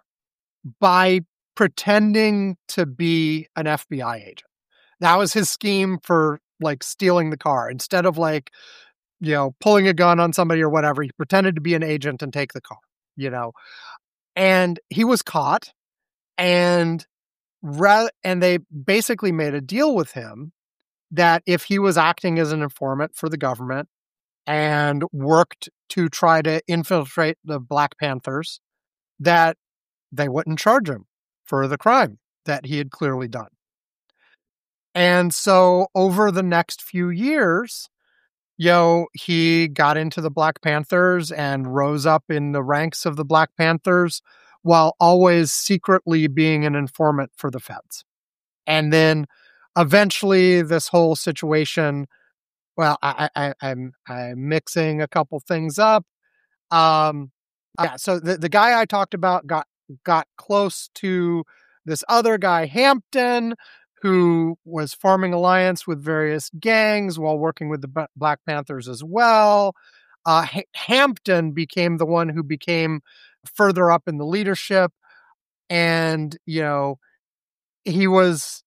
by pretending to be an F B I agent. That was his scheme for like stealing the car. Instead of like, you know, pulling a gun on somebody or whatever, he pretended to be an agent and take the car, you know. And he was caught, and ra- and they basically made a deal with him that if he was acting as an informant for the government and worked to try to infiltrate the Black Panthers, that they wouldn't charge him for the crime that he had clearly done. And so over the next few years, you know, he got into the Black Panthers and rose up in the ranks of the Black Panthers while always secretly being an informant for the feds. And then eventually this whole situation, well, I, I, I'm, I'm mixing a couple things up. Um, yeah, so the, the guy I talked about got got close to this other guy, Hampton, who was forming alliance with various gangs while working with the B- Black Panthers as well. Uh, H- Hampton became the one who became further up in the leadership. And, you know, he was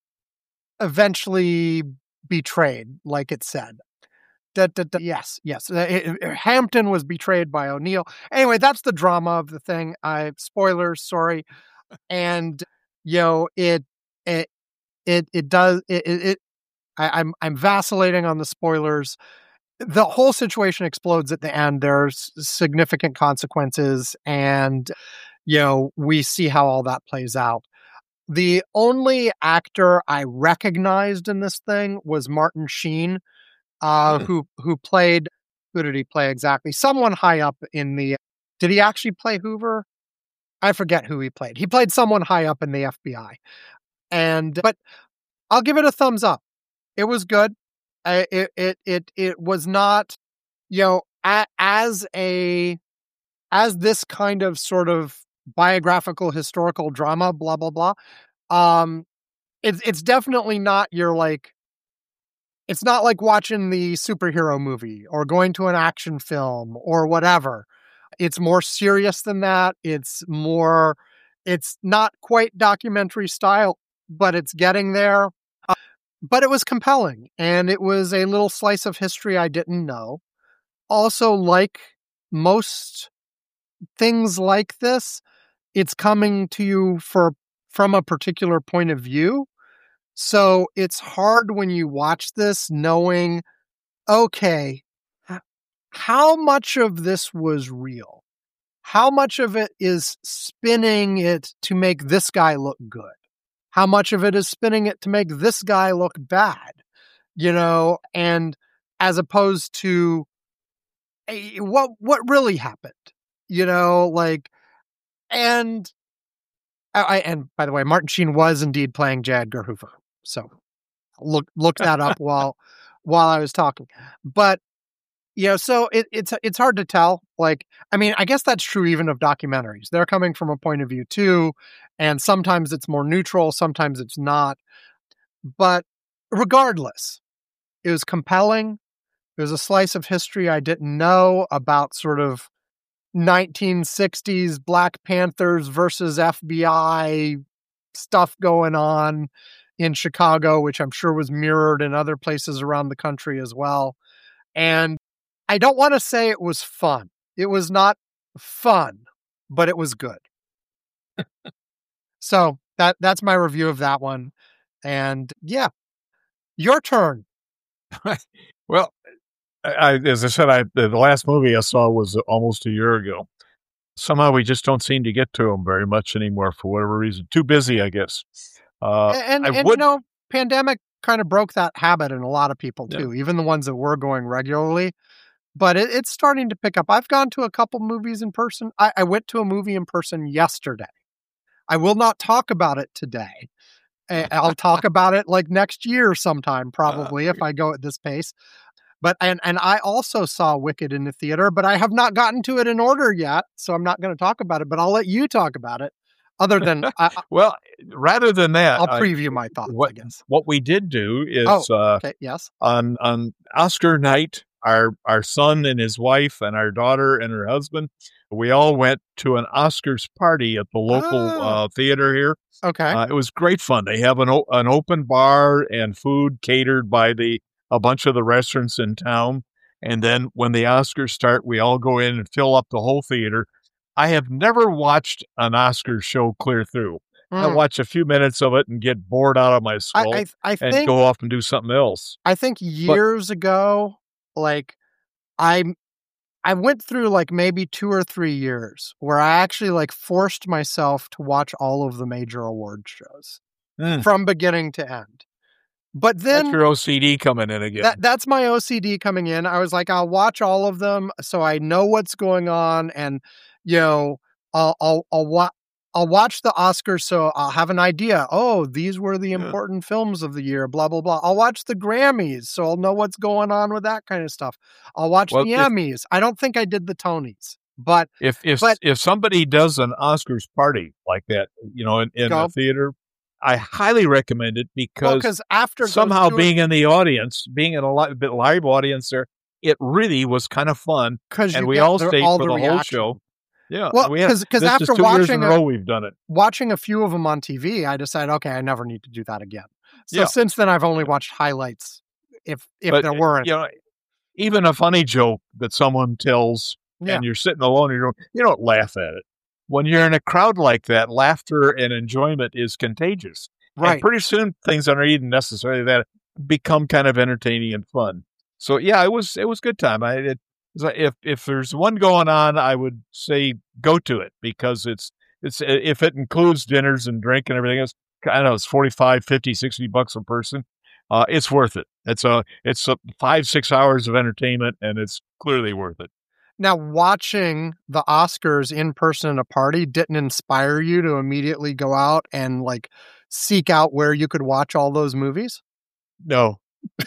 eventually betrayed, like it said. Da, da, da, yes, yes. Uh, it- it- Hampton was betrayed by O'Neill. Anyway, that's the drama of the thing. I spoilers, sorry. And you know, it it it it does it. it, it I, I'm I'm vacillating on the spoilers. The whole situation explodes at the end. There's significant consequences, and you know, we see how all that plays out. The only actor I recognized in this thing was Martin Sheen, uh, who who played. Who did he play exactly? Someone high up in the. Did he actually play Hoover? I forget who he played. He played someone high up in the F B I, and but I'll give it a thumbs up. It was good. Uh, it it it it was not, you know, a, as a as this kind of sort of biographical historical drama. Blah blah blah. Um, it's it's definitely not your like. It's not like watching the superhero movie or going to an action film or whatever. It's more serious than that. It's more, it's not quite documentary style, but it's getting there. Uh, but it was compelling, and it was a little slice of history I didn't know. Also, like most things like this, it's coming to you for from a particular point of view. So it's hard when you watch this knowing, okay, h- how much of this was real? How much of it is spinning it to make this guy look good? How much of it is spinning it to make this guy look bad? You know, and as opposed to eh, what what really happened? You know, like, and I and by the way, Martin Sheen was indeed playing J. Edgar Hoover. So look look that up while while I was talking. But you know, so it, it's it's hard to tell. Like, I mean, I guess that's true even of documentaries. They're coming from a point of view too, and sometimes it's more neutral, sometimes it's not. But regardless, it was compelling. It was a slice of history I didn't know about, sort of nineteen sixties Black Panthers versus F B I stuff going on in Chicago, which I'm sure was mirrored in other places around the country as well. And I don't want to say it was fun. It was not fun, but it was good. So that that's my review of that one. And yeah, your turn. Well, I, as I said, I the last movie I saw was almost a year ago. Somehow we just don't seem to get to them very much anymore for whatever reason. Too busy, I guess. Uh, and I and would, you know, pandemic kind of broke that habit in a lot of people Yeah. too, even the ones that were going regularly. But it, it's starting to pick up. I've gone to a couple movies in person. I, I went to a movie in person yesterday. I will not talk about it today. I- I'll talk about it like next year sometime, probably, if I go at this pace. But and and I also saw Wicked in the theater, but I have not gotten to it in order yet, so I'm not going to talk about it. But I'll let you talk about it. Other than I, well, rather than that, I'll I- preview my thoughts. what I guess. what we did do is Oh, uh, okay. Yes. on on Oscar night, our our son and his wife and our daughter and her husband, we all went to an Oscars party at the local Ah. uh, theater here. Okay. Uh, it was great fun. They have an o- an open bar and food catered by the a bunch of the restaurants in town. And then when the Oscars start, we all go in and fill up the whole theater. I have never watched an Oscars show clear through. I Mm. watch a few minutes of it and get bored out of my skull I, I I and think go off and do something else. I think years ago, like I I went through like maybe two or three years where I actually like forced myself to watch all of the major award shows Mm. from beginning to end. But then That's your O C D coming in again. That that's my O C D coming in. I was like, I'll watch all of them so I know what's going on, and you know, I'll I'll I'll, wa- I'll watch the Oscars so I'll have an idea. Oh, these were the Yeah. important films of the year. Blah blah blah. I'll watch the Grammys so I'll know what's going on with that kind of stuff. I'll watch Well, the if- Emmys. I don't think I did the Tonys, but if if but- if somebody does an Oscars party like that, you know, in, in Go. the theater, I highly recommend it because because after it goes somehow to a- being in the audience, being in a li- bit live audience there, it really was kind of fun. Because And we all stayed for the whole show. Yeah. Well, we have, 'cause- 'cause this after is two years watching in a a- row we've done it. Watching a few of them on T V, I decided, okay, I never need to do that again. So Yeah. since then, I've only watched highlights, if if But, there weren't. you know, even a funny joke that someone tells Yeah. and you're sitting alone in your room, you don't laugh at it. When you're in a crowd like that, laughter and enjoyment is contagious. Right. And pretty soon things that aren't even necessarily that become kind of entertaining and fun. So yeah, it was it was a good time. I it, so if if there's one going on, I would say go to it because it's it's if it includes dinners and drink and everything else, I don't know, it's forty-five, fifty, sixty bucks a person. Uh, it's worth it. It's a it's a five, six hours of entertainment and it's clearly worth it. Now, watching the Oscars in person at a party didn't inspire you to immediately go out and like seek out where you could watch all those movies? No.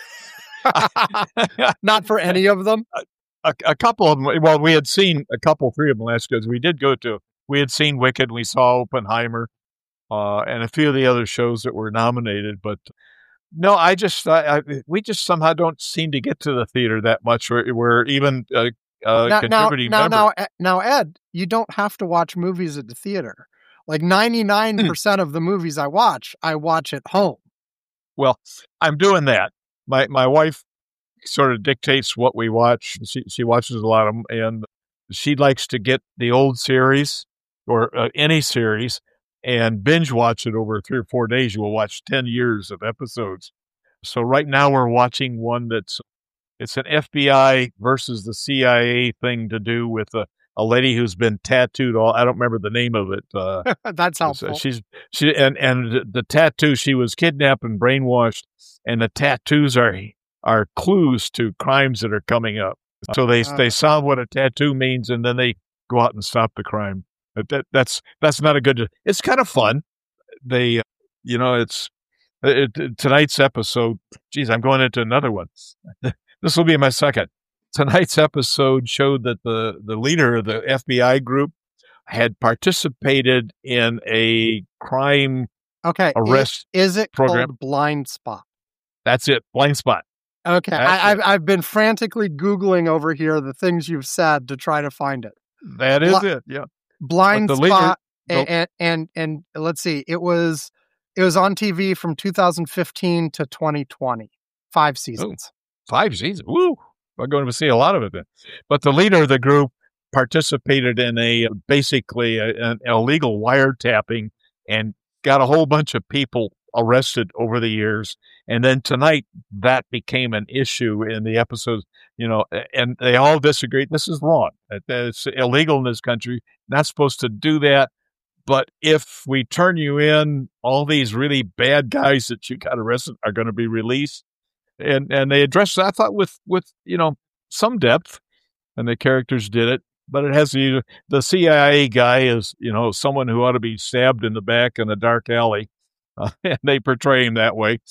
Not for any of them? A, a couple of them. Well, we had seen a couple, three of them last because we did go to. We had seen Wicked. We saw Oppenheimer, uh, and a few of the other shows that were nominated. But no, I just I, I, we just somehow don't seem to get to the theater that much. Where, where even uh, uh, now, contributing now, now, members. now, now, Ed, you don't have to watch movies at the theater. Like ninety-nine percent of the movies I watch, I watch at home. Well, I'm doing that. My my wife sort of dictates what we watch. She she watches a lot of them, and she likes to get the old series or uh, any series and binge watch it over three or four days. You will watch ten years of episodes. So right now we're watching one that's it's an F B I versus the C I A thing to do with a, a lady who's been tattooed. All I don't remember the name of it. Uh, That's helpful. she's she and and the tattoo. She was kidnapped and brainwashed, and the tattoos are are clues to crimes that are coming up. So they Uh, they solve what a tattoo means, and then they go out and stop the crime. But that that's that's not a good. It's kind of fun. They, uh, you know, it's it, it- tonight's episode. Geez, I'm going into another one. This will be my second. Tonight's episode showed that the the leader of the F B I group had participated in a crime Okay. arrest Is, is it program. called Blind Spot? That's it. Blind spot. Okay. That's I, it. I've, I've been frantically Googling over here the things you've said to try to find it. That is Bli- it. Yeah. Blind But the leader- Spot. Nope. And, and, and, and let's see, it was, it was on T V from two thousand fifteen to twenty twenty, five seasons. Five seasons. Woo! We're going to see a lot of it then. But the leader of the group participated in a basically a, an illegal wiretapping and got a whole bunch of people arrested over the years. And then tonight that became an issue in the episodes, you know, and they all disagreed. This is wrong. It's illegal in this country. Not supposed to do that. But if we turn you in, all these really bad guys that you got arrested are going to be released. And and they addressed that, I thought, with, with, you know, some depth, and the characters did it. But it has to, the C I A guy is, you know, someone who ought to be stabbed in the back in a dark alley. Uh, and they portray him that way.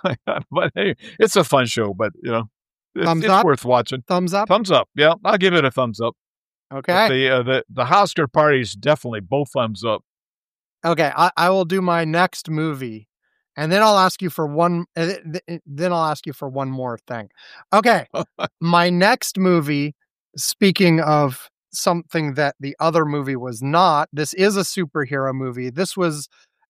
But hey, it's a fun show, but, you know, it's, Thumbs it's up? worth watching. Thumbs up? Thumbs up. Yeah, I'll give it a thumbs up. But Okay. the, uh, the, the Oscar parties, definitely both thumbs up. Okay. I, I will do my next movie. And then I'll ask you for one. uh, th- th- Then I'll ask you for one more thing. Okay, my next movie. Speaking of something that the other movie was not, this is a superhero movie. This was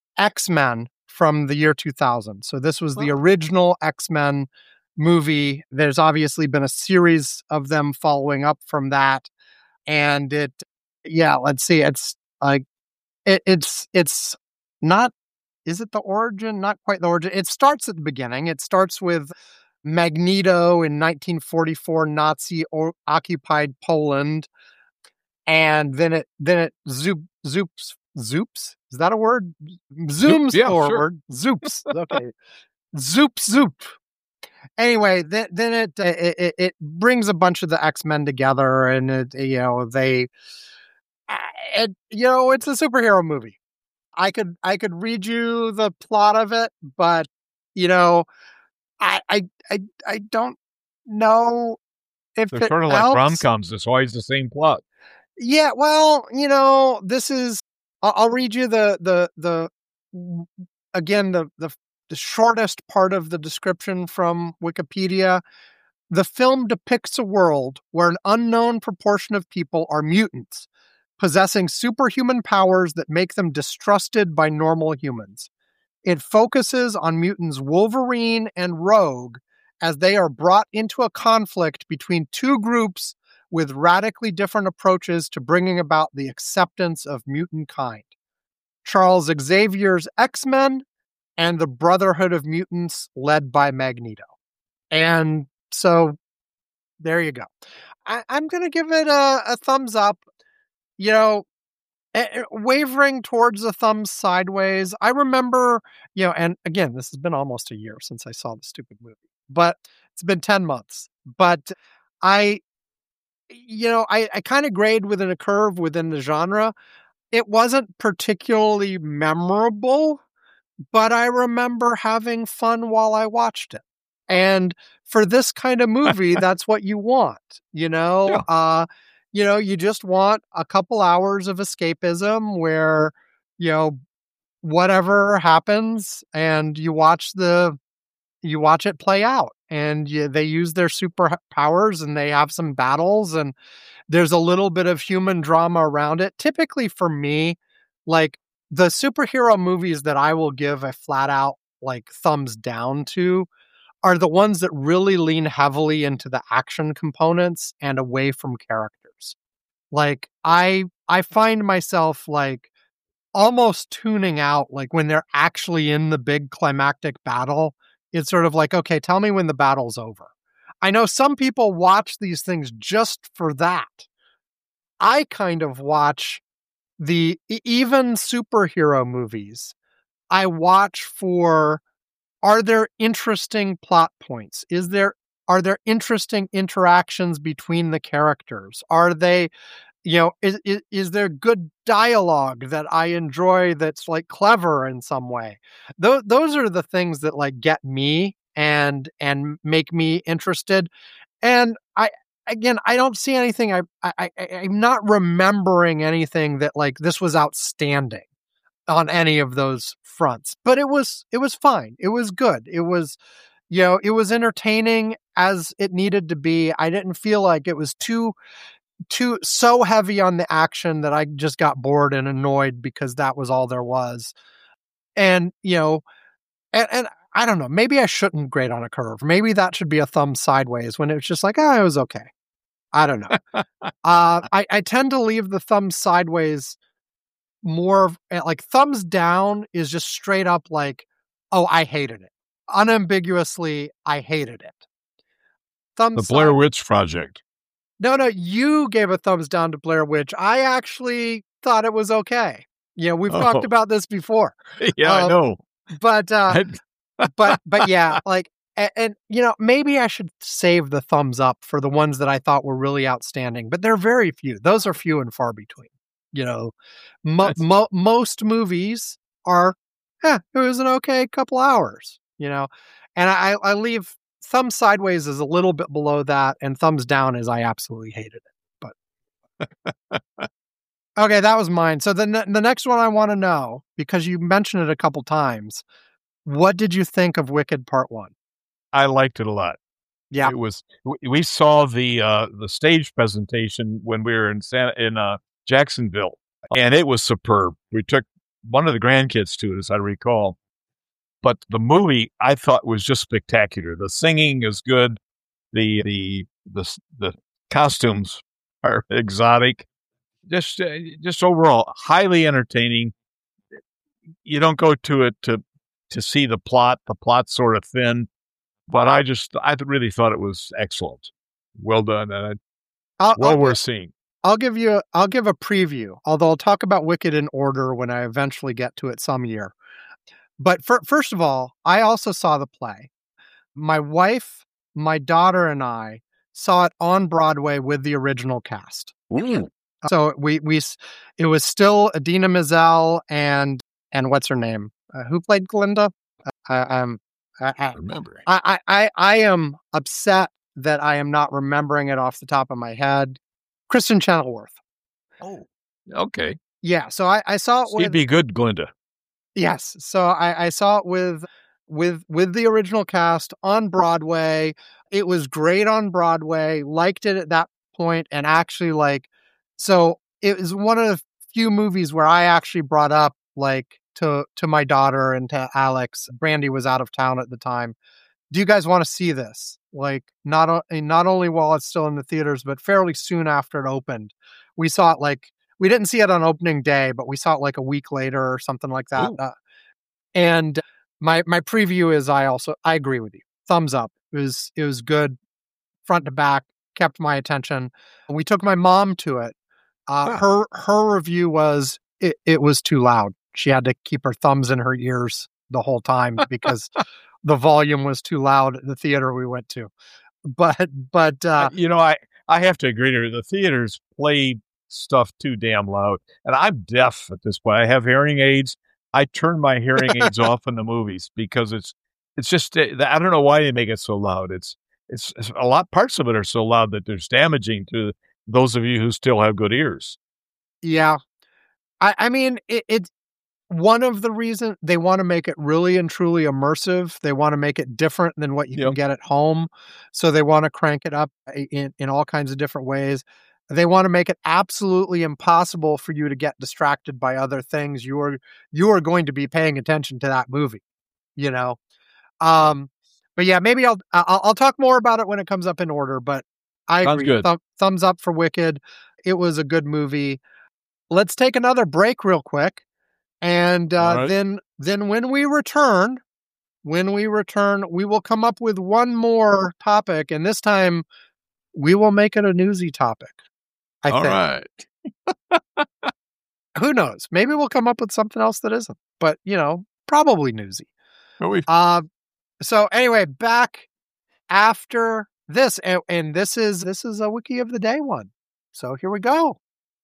X-Men from the year two thousand. So this was the Oh. original X-Men movie. There's obviously been a series of them following up from that, and it, yeah. Let's see. It's like it, it's it's not. Is it the origin? Not quite the origin. It starts at the beginning. It starts with Magneto in nineteen forty-four, Nazi o- occupied Poland, and then it then it zoop zoops zoops. Is that a word? Zooms yeah, sure. forward. Zoops. Okay. Zoop zoop. Anyway, then then it, uh, it it it brings a bunch of the X-Men together, and it, you know they, uh, it, you know it's a superhero movie. I could I could read you the plot of it, but you know, I I I, I don't know if They're it sort of like helps. rom-coms. It's always the same plot. Yeah, well, you know, this is. I'll, I'll read you the the the again the the the shortest part of the description from Wikipedia. The film depicts a world where an unknown proportion of people are mutants, possessing superhuman powers that make them distrusted by normal humans. It focuses on mutants Wolverine and Rogue as they are brought into a conflict between two groups with radically different approaches to bringing about the acceptance of mutant kind. Charles Xavier's X-Men and the Brotherhood of Mutants led by Magneto. And so there you go. I, I'm going to give it a, a thumbs up. You know, wavering towards the thumbs sideways. I remember, you know, and again, this has been almost a year since I saw the stupid movie, but it's been ten months. But I, you know, I, I kind of grade within a curve within the genre. It wasn't particularly memorable, but I remember having fun while I watched it. And for this kind of movie, that's what you want, you know? Yeah. Uh, you know, you just want a couple hours of escapism where, you know, whatever happens and you watch the, you watch it play out, and you, they use their superpowers and they have some battles and there's a little bit of human drama around it. Typically for me, like the superhero movies that I will give a flat out like thumbs down to are the ones that really lean heavily into the action components and away from characters. Like I I find myself like almost tuning out like when they're actually in the big climactic battle. It's sort of like, okay, tell me when the battle's over. I know some people watch these things just for that. I kind of watch the even superhero movies. I watch for, are there interesting plot points? Is there are there interesting interactions between the characters? Are they, you know, is, is is there good dialogue that I enjoy that's like clever in some way? Those those are the things that like get me and and make me interested. And I again, I don't see anything. I I, I I'm not remembering anything that like this was outstanding on any of those fronts, but it was it was fine. It was good. It was, you know, it was entertaining as it needed to be. I didn't feel like it was too too so heavy on the action that I just got bored and annoyed because that was all there was. And, you know, and, and I don't know, maybe I shouldn't grade on a curve. Maybe that should be a thumb sideways when it's just like, oh, it was okay. I don't know. uh, I, I tend to leave the thumb sideways more like thumbs down is just straight up like, oh, I hated it. Unambiguously, I hated it. Thumbs The Blair side- Witch Project. No, no, you gave a thumbs down to Blair Witch. I actually thought it was okay. You know, we've Oh. talked about this before. Yeah, I Um, know. But, uh, I- but, but yeah, like, and, and, you know, maybe I should save the thumbs up for the ones that I thought were really outstanding, but they're very few. Those are few and far between. You know, mo- That's- mo- most movies are, eh, it was an okay couple hours, you know, and I, I leave thumbs sideways is a little bit below that, and thumbs down is I absolutely hated it. But okay, that was mine. So the ne- the next one I want to know, because you mentioned it a couple times, what did you think of Wicked Part One? I liked it a lot. Yeah, It was. we- We saw the uh, the stage presentation when we were in Santa, in uh, Jacksonville, and it was superb. We took one of the grandkids to it, as I recall. But the movie I thought was just spectacular. The singing is good. The the the the costumes are exotic. Just uh, just overall highly entertaining. You don't go to it to to see the plot. The plot's sort of thin, but I just I really thought it was excellent. Well done, and I'll, well I'll, worth seeing. I'll give you, a, I'll give a preview. Although I'll talk about Wicked in order when I eventually get to it some year. But for, first of all, I also saw the play. My wife, my daughter, and I saw it on Broadway with the original cast. Ooh. So we we it was still Idina Menzel and and what's her name? Uh, who played Glinda? Uh, um, I, I, Remember. I, I I am upset that I am not remembering it off the top of my head. Kristen Chenoweth. Oh, okay. Yeah, so I, I saw it She'd with be good, Glinda. yes. So I, I saw it with with with the original cast on Broadway. It was great on Broadway. Liked it at that point, and actually like so it was one of the few movies where I actually brought up like to to my daughter and to Alex. Brandy was out of town at the time. Do you guys want to see this? Like not o- not only while it's still in the theaters, but fairly soon after it opened. We saw it like we didn't see it on opening day, but we saw it like a week later or something like that. Uh, and my my preview is I also I agree with you. Thumbs up. It was it was good front to back, kept my attention. We took my mom to it. Uh, Huh. her her review was it, it was too loud. She had to keep her thumbs in her ears the whole time because the volume was too loud at the theater we went to. But but uh, you know, I, I have to agree to her. The theaters play stuff too damn loud. And I'm deaf at this point. I have hearing aids. I turn my hearing aids off in the movies because it's it's just I don't know why they make it so loud. It's it's, it's a lot parts of it are so loud that it's damaging to those of you who still have good ears. yeah, I I mean it, it's one of the reasons they want to make it really and truly immersive. They want to make it different than what you Yep. can get at home. So they want to crank it up in, in all kinds of different ways. They want to make it absolutely impossible for you to get distracted by other things. You are you are going to be paying attention to that movie, you know. Um, but yeah, maybe I'll I'll, I'll talk more about it when it comes up in order. But I Sounds agree. good. Thumb, thumbs up for Wicked. It was a good movie. Let's take another break real quick. And uh, All right. then, then when we return, when we return, we will come up with one more topic, and this time we will make it a newsy topic. I All think. right. Who knows? Maybe we'll come up with something else that isn't. But you know, probably newsy. Well, we Uh, so anyway, back after this, and, and this is this is a Wiki of the Day one. So here we go.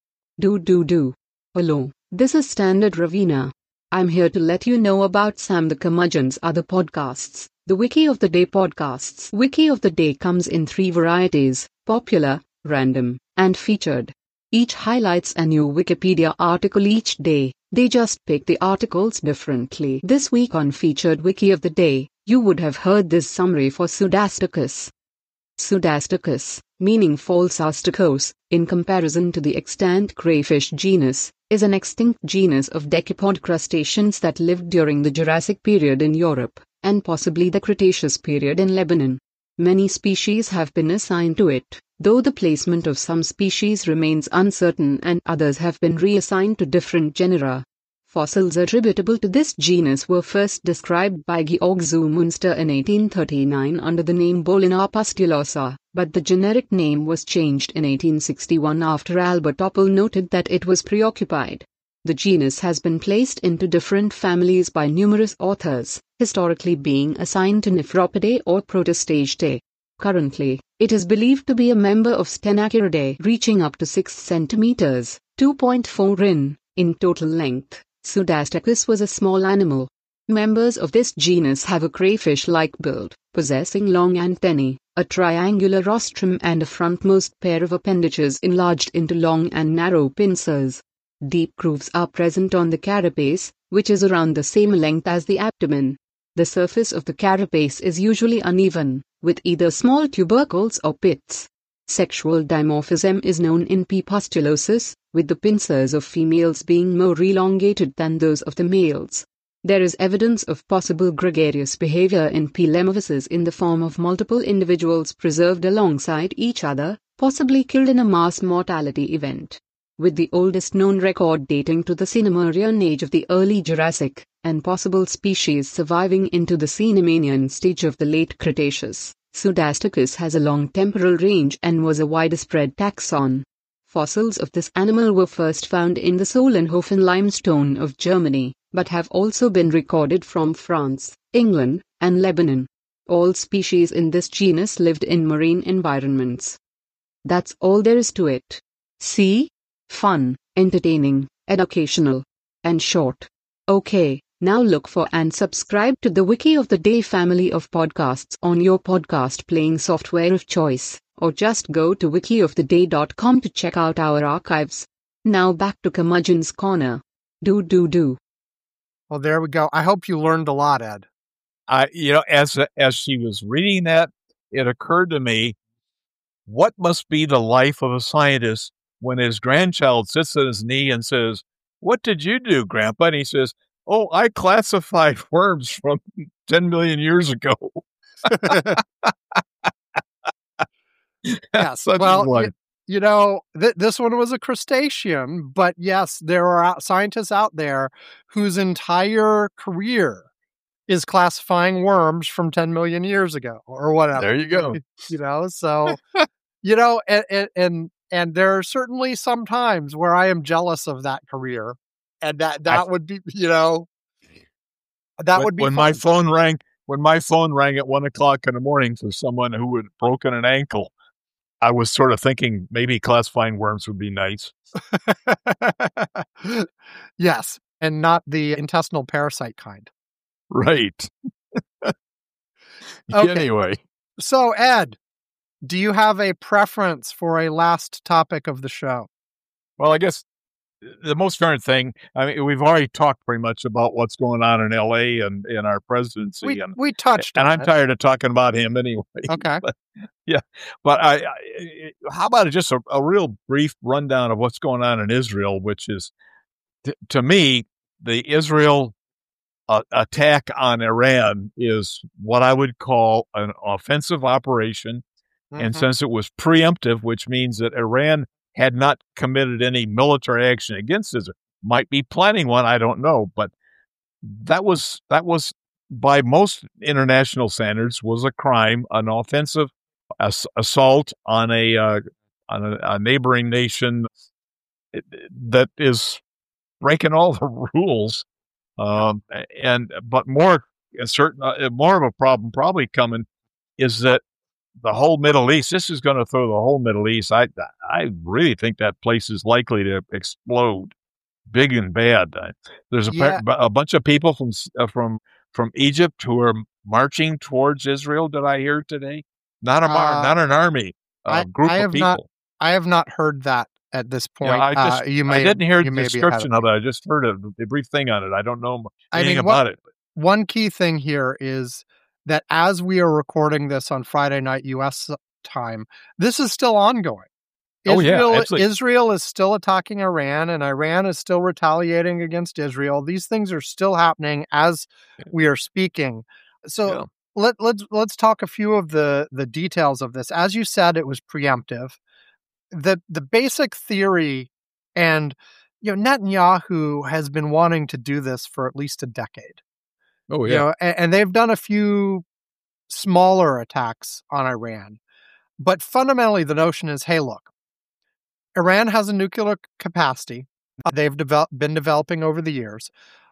Do do do. Hello, this is Standard Ravina. I'm here to let you know about Sam the Curmudgeon's other podcasts, the Wiki of the Day podcasts. Wiki of the Day comes in three varieties: popular, random, and featured. Each highlights a new Wikipedia article each day. They just pick the articles differently. This week on Featured Wiki of the Day, you would have heard this summary for Pseudastacus. Pseudastacus, meaning false astacos, in comparison to the extant crayfish genus, is an extinct genus of decapod crustaceans that lived during the Jurassic period in Europe, and possibly the Cretaceous period in Lebanon. Many species have been assigned to it, though the placement of some species remains uncertain and others have been reassigned to different genera. Fossils attributable to this genus were first described by Georg Zumünster in eighteen thirty-nine under the name Bolina pustulosa, but the generic name was changed in eighteen sixty-one after Albert Oppel noted that it was preoccupied. The genus has been placed into different families by numerous authors, historically being assigned to Nephropidae or Protostagetae. Currently, it is believed to be a member of Stenacuridae, reaching up to six centimeters, two point four in, in total length. Pseudastacus was a small animal. Members of this genus have a crayfish-like build, possessing long antennae, a triangular rostrum and a frontmost pair of appendages enlarged into long and narrow pincers. Deep grooves are present on the carapace, which is around the same length as the abdomen. The surface of the carapace is usually uneven, with either small tubercles or pits. Sexual dimorphism is known in P. pustulosus, with the pincers of females being more elongated than those of the males. There is evidence of possible gregarious behavior in P. lemovisus in the form of multiple individuals preserved alongside each other, possibly killed in a mass mortality event. With the oldest known record dating to the Cenomurian age of the early Jurassic, and possible species surviving into the Cenomanian stage of the late Cretaceous, Pseudastacus has a long temporal range and was a widespread taxon. Fossils of this animal were first found in the Solnhofen limestone of Germany, but have also been recorded from France, England, and Lebanon. All species in this genus lived in marine environments. That's all there is to it. See? Fun, entertaining, educational, and short. Okay, now look for and subscribe to the Wiki of the Day family of podcasts on your podcast playing software of choice, or just go to wiki of the day dot com to check out our archives. Now back to Curmudgeon's Corner. Do do do. Well, there we go. I hope you learned a lot, Ed. I, you know, as as she was reading that, it occurred to me, what must be the life of a scientist when his grandchild sits on his knee and says, "What did you do, Grandpa?" And he says, "Oh, I classified worms from ten million years ago." Yes. Such Well, a one. you, you know, th- this one was a crustacean, but yes, there are out- scientists out there whose entire career is classifying worms from ten million years ago or whatever. There you go. You know, so, you know, and, and, and, and there are certainly some times where I am jealous of that career. And that, that I, would be, you know, that when, would be when fun. my phone rang, when my phone rang at one o'clock in the morning for someone who had broken an ankle, I was sort of thinking maybe classifying worms would be nice. Yes. And not the intestinal parasite kind. Right. Okay. Anyway. So, Ed, do you have a preference for a last topic of the show? Well, I guess the most current thing, I mean, we've already talked pretty much about what's going on in L A and in our presidency. We, and we touched and on I'm it. tired of talking about him anyway. Okay. But, yeah. But I, I, how about just a, a real brief rundown of what's going on in Israel, which is, t- to me, the Israel uh, attack on Iran is what I would call an offensive operation. Mhm. And since it was preemptive, which means that Iran had not committed any military action against Israel, might be planning one, I don't know. But that was, that was by most international standards, was a crime, an offensive ass- assault on a, uh, on a, a neighboring nation that is breaking all the rules. Um, and, but more, a certain, uh, more of a problem probably coming is that the whole Middle East, this is going to throw the whole Middle East. I I really think that place is likely to explode, big and bad. Uh, There's a, Yeah. a bunch of people from uh, from from Egypt who are marching towards Israel. Did I hear today? Not a mar, Uh, not an army, a I, group I of have people. not I have not heard that at this point. Yeah, I just uh, you may I didn't hear you the may be ahead description of of it. I just heard a, a brief thing on it. I don't know I anything mean, what- about it. One key thing here is that as we are recording this on Friday night U S time, this is still ongoing. Oh, yeah, Israel, absolutely. Israel is still attacking Iran, and Iran is still retaliating against Israel. These things are still happening as we are speaking. So Yeah. let, let's let's talk a few of the, the details of this. As you said, it was preemptive. The the basic theory, and you know, Netanyahu has been wanting to do this for at least a decade. Oh You yeah, know, and, and they've done a few smaller attacks on Iran. But fundamentally, the notion is, hey, look, Iran has a nuclear capacity they've develop, been developing over the years.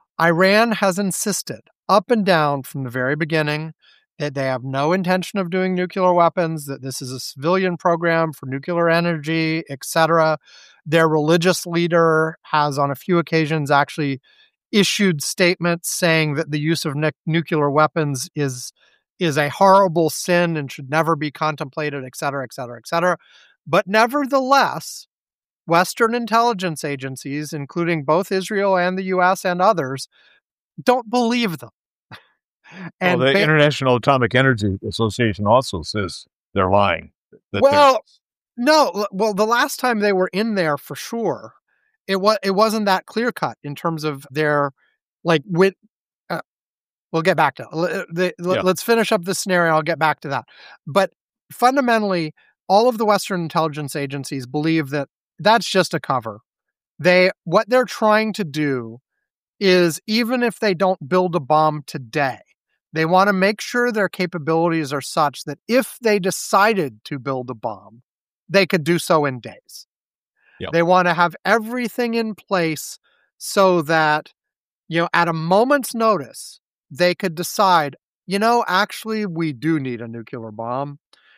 Iran has insisted up and down from the very beginning that they have no intention of doing nuclear weapons, that this is a civilian program for nuclear energy, et cetera. Their religious leader has on a few occasions actually issued statements saying that the use of ne- nuclear weapons is is a horrible sin and should never be contemplated, et cetera, et cetera, et cetera. But nevertheless, Western intelligence agencies, including both Israel and the U S and others, don't believe them. And well, the ba- International Atomic Energy Association also says they're lying. That well, no, well, the last time they were in there for sure, it was it wasn't that clear cut in terms of their like with. Uh, we'll get back to it. The, Yeah. Let's finish up this scenario. I'll get back to that. But fundamentally, all of the Western intelligence agencies believe that that's just a cover. They what they're trying to do is, even if they don't build a bomb today, they want to make sure their capabilities are such that if they decided to build a bomb, they could do so in days. Yep. They want to have everything in place so that, you know, at a moment's notice, they could decide, you know, actually, we do need a nuclear bomb,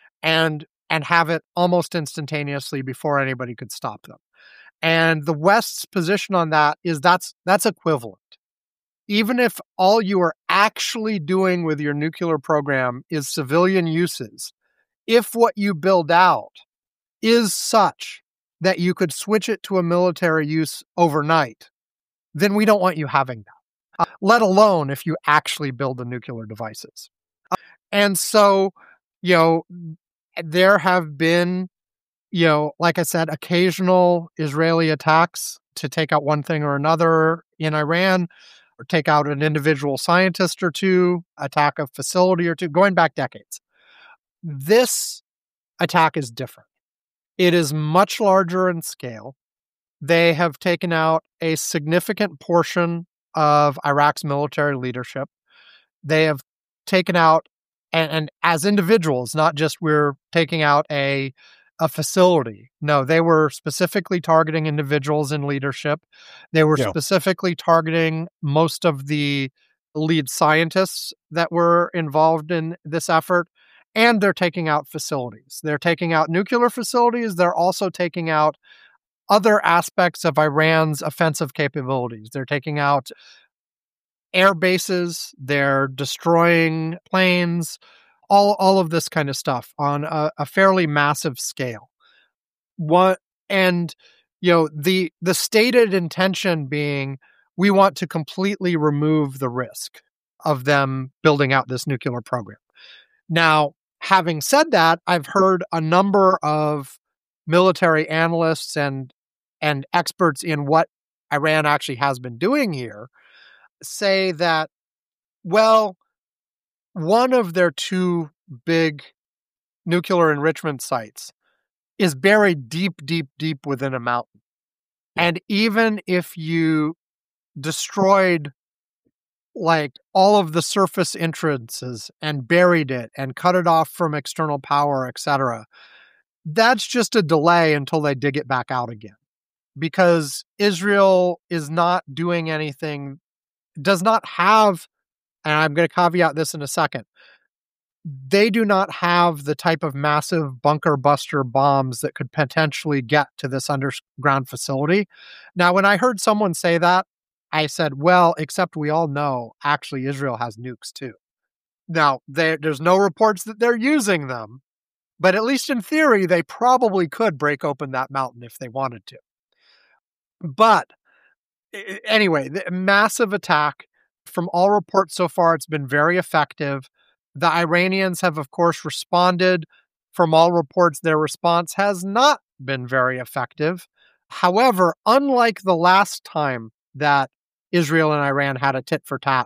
and and have it almost instantaneously before anybody could stop them. And the West's position on that is that's that's equivalent. Even if all you are actually doing with your nuclear program is civilian uses, if what you build out is such that you could switch it to a military use overnight, then we don't want you having that. uh, let alone if you actually build the nuclear devices. Uh, and so, you know, there have been, you know, like I said, occasional Israeli attacks to take out one thing or another in Iran, or take out an individual scientist or two, attack a facility or two, going back decades. This attack is different. It is much larger in scale. They have taken out a significant portion of Iraq's military leadership. They have taken out, and, and as individuals, not just we're taking out a a facility. No, they were specifically targeting individuals in leadership. They were Yeah. specifically targeting most of the lead scientists that were involved in this effort. And they're taking out facilities. They're taking out nuclear facilities. They're also taking out other aspects of Iran's offensive capabilities. They're taking out air bases. They're destroying planes, all, all of this kind of stuff on a, a fairly massive scale. What, and, you know, the, the stated intention being we want to completely remove the risk of them building out this nuclear program. Now, having said that, I've heard a number of military analysts and and experts in what Iran actually has been doing here say that, well, one of their two big nuclear enrichment sites is buried deep, deep, deep within a mountain. And even if you destroyed like all of the surface entrances and buried it and cut it off from external power, et cetera, that's just a delay until they dig it back out again. Because Israel is not doing anything, does not have, and I'm going to caveat this in a second, they do not have the type of massive bunker buster bombs that could potentially get to this underground facility. Now, when I heard someone say that, I said, well, except we all know actually Israel has nukes too. Now, there's no reports that they're using them, but at least in theory, they probably could break open that mountain if they wanted to. But anyway, the massive attack. From all reports so far, it's been very effective. The Iranians have, of course, responded. From all reports, their response has not been very effective. However, unlike the last time that Israel and Iran had a tit for tat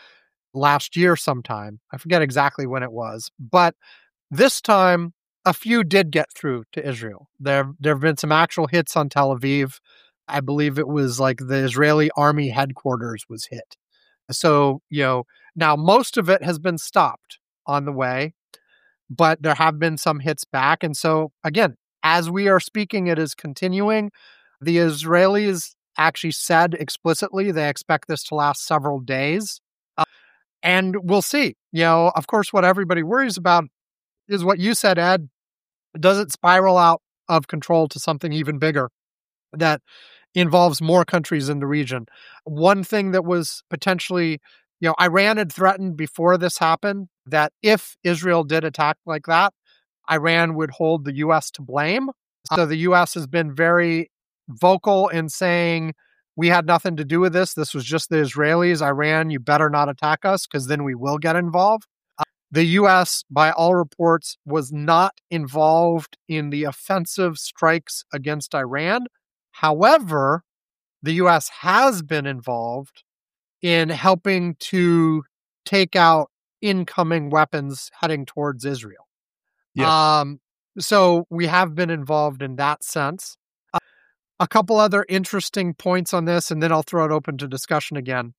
last year sometime, I forget exactly when it was, but this time a few did get through to Israel. There, there have been some actual hits on Tel Aviv. I believe it was like the Israeli army headquarters was hit. So, you know, now most of it has been stopped on the way, but there have been some hits back. And so, again, as we are speaking, it is continuing. The Israelis actually said explicitly they expect this to last several days. Uh, and we'll see. You know, of course, what everybody worries about is what you said, Ed. Does it spiral out of control to something even bigger that involves more countries in the region? One thing that was potentially, you know, Iran had threatened before this happened that if Israel did attack like that, Iran would hold the U S to blame. So the U S has been very vocal in saying, we had nothing to do with this. This was just the Israelis. Iran, you better not attack us because then we will get involved. The U S, by all reports, was not involved in the offensive strikes against Iran. However, the U S has been involved in helping to take out incoming weapons heading towards Israel. Yes. Um, so we have been involved in that sense. Uh, a couple other interesting points on this, and then I'll throw it open to discussion again.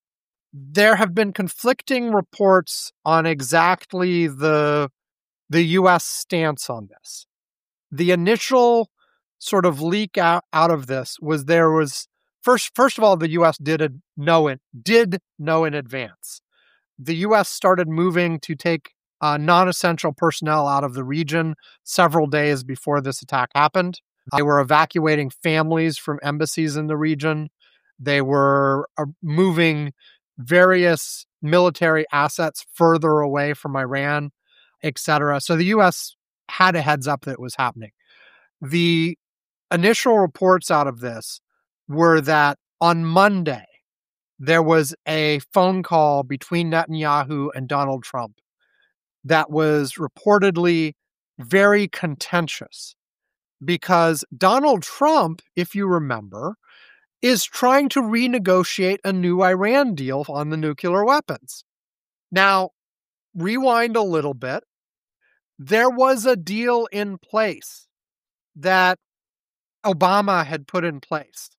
There have been conflicting reports on exactly the, the U S stance on this. The initial sort of leak out, out of this was there was, first first of all, the U S did know it, did know in advance. The U S started moving to take uh, non-essential personnel out of the region several days before this attack happened. They were evacuating families from embassies in the region. They were uh, moving various military assets further away from Iran, et cetera. So the U S had a heads up that it was happening. The initial reports out of this were that on Monday, there was a phone call between Netanyahu and Donald Trump that was reportedly very contentious because Donald Trump, if you remember, is trying to renegotiate a new Iran deal on the nuclear weapons. Now, rewind a little bit. There was a deal in place that Obama had put in place